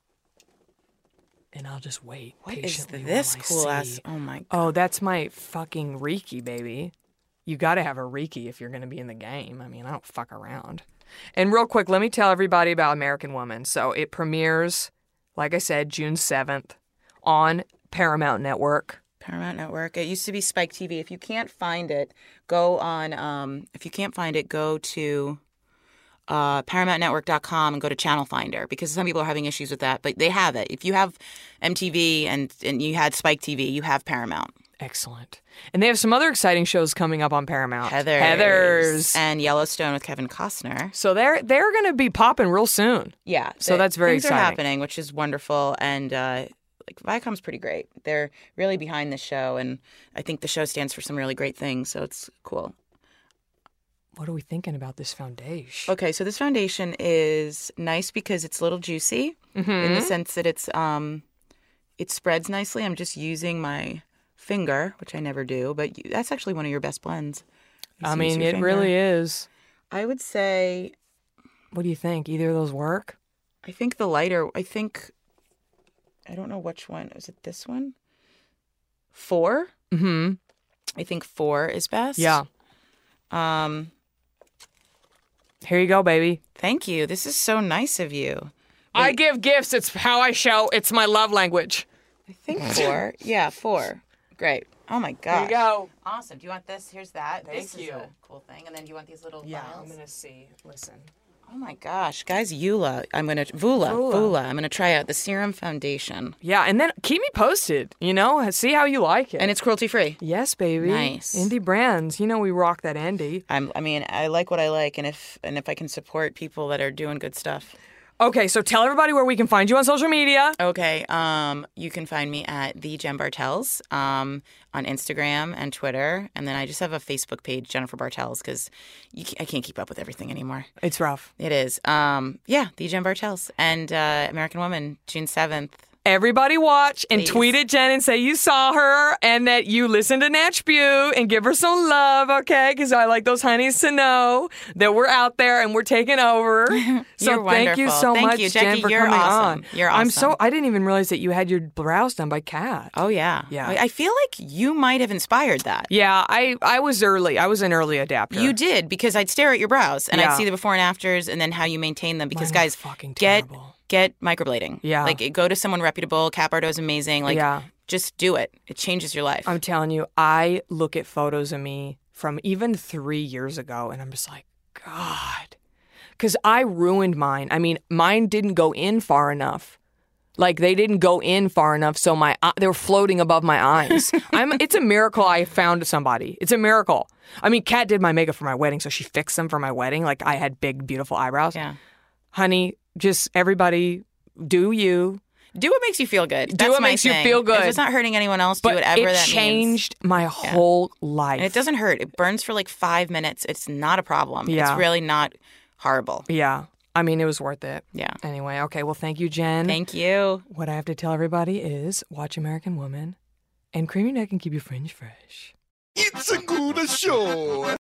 And I'll just wait
What is
patiently
this
while I
cool ass?
see.
Oh my god.
Oh, that's my fucking Reiki, baby. You got to have a Reiki if you're going to be in the game. I mean, I don't fuck around. And real quick, let me tell everybody about American Woman. So it premieres, like I said, June seventh on Paramount Network.
Paramount Network. It used to be Spike T V. If you can't find it, go on. Um, if you can't find it, go to uh, paramount network dot com and go to Channel Finder because some people are having issues with that. But they have it. If you have M T V and and you had Spike T V, you have Paramount.
Excellent. And they have some other exciting shows coming up on Paramount.
Heathers.
Heathers.
And Yellowstone with Kevin Costner.
So they're they're going to be popping real soon.
Yeah.
So
the-
that's very
things
exciting.
are happening, which is wonderful. And uh, like Viacom's pretty great. They're really behind the show, and I think the show stands for some really great things. So it's cool.
What are we thinking about this foundation?
Okay, so this foundation is nice because it's a little juicy
Mm-hmm.
in the sense that it's um, it spreads nicely. I'm just using my finger, which I never do, but you, that's actually one of your best blends. You
I
use
mean,
your
it
finger.
really is.
I would say
What do you think? Either of those work?
I think the lighter. I think I don't know which one. Is it this one? Four.
Mm-hmm.
I think four is best.
Yeah.
Um.
Here you go, baby.
Thank you. This is so nice of you.
I give gifts. It's how I show. It's my love language.
I think four. Yeah, four. Great. Oh my gosh.
There you go.
Awesome. Do you want this? Here's that.
Thank
this
you.
is a cool thing. And then do you want these little
Yeah,
vials?
I'm gonna see. Listen.
Oh my gosh, guys, Eula. I'm gonna Vula.
Vula.
Vula. I'm gonna try out the Serum Foundation.
Yeah, and then keep me posted. You know, see how you like it.
And it's cruelty free.
yes, baby.
Nice.
Indie brands. You know we rock that indie.
I'm I mean, I like what I like, and if and if I can support people that are doing good stuff.
Okay, so tell everybody where we can find you on social media.
Okay, um, you can find me at the Jen Bartels um, on Instagram and Twitter, and then I just have a Facebook page, Jennifer Bartels, because I can't keep up with everything anymore.
It's rough.
It is. Um, yeah, the Jen Bartels and uh, American Woman, June seventh.
Everybody watch and
Please.
tweet at Jen and say you saw her and that you listened to Natch Bew and give her some love, okay? Because I like those honeys to know that we're out there and we're taking over. So
You're
thank you
wonderful.
so
Thank
much,
you,
Jen,
Jackie.
for
You're
coming
awesome.
on.
You're
I'm so
awesome.
I didn't even realize that you had your brows done by Kat.
Oh, yeah.
Yeah.
I I feel like you might have inspired that.
Yeah, I I was early. I was an early adapter.
You did, because I'd stare at your brows and
Yeah.
I'd see the before and afters and then how you maintain them. Because,
Mine were
guys,
fucking
get
terrible.
get microblading.
Yeah.
Like, go to someone reputable. Capardo's amazing. Like,
Yeah.
just do it. It changes your life.
I'm telling you, I look at photos of me from even three years ago and I'm just like, God. Because I ruined mine. I mean, mine didn't go in far enough. Like, they didn't go in far enough, so my uh, they were floating above my eyes. I'm, it's a miracle I found somebody. It's a miracle. I mean, Kat did my makeup for my wedding, so she fixed them for my wedding. Like, I had big, beautiful eyebrows.
Yeah.
Honey, just everybody do you.
Do what makes you feel good.
Do
That's
what
my
makes you
thing.
feel good.
If it's not hurting anyone else,
But
do whatever
it
that means.
changed my whole life.
And it doesn't hurt. It burns for like five minutes. It's not a problem.
Yeah.
It's really not horrible.
Yeah. I mean, it was worth it.
Yeah.
Anyway, okay. Well, thank you, Jen.
Thank you.
What I have to tell everybody is watch American Woman and cream your neck and keep your fringe fresh.
It's a good show.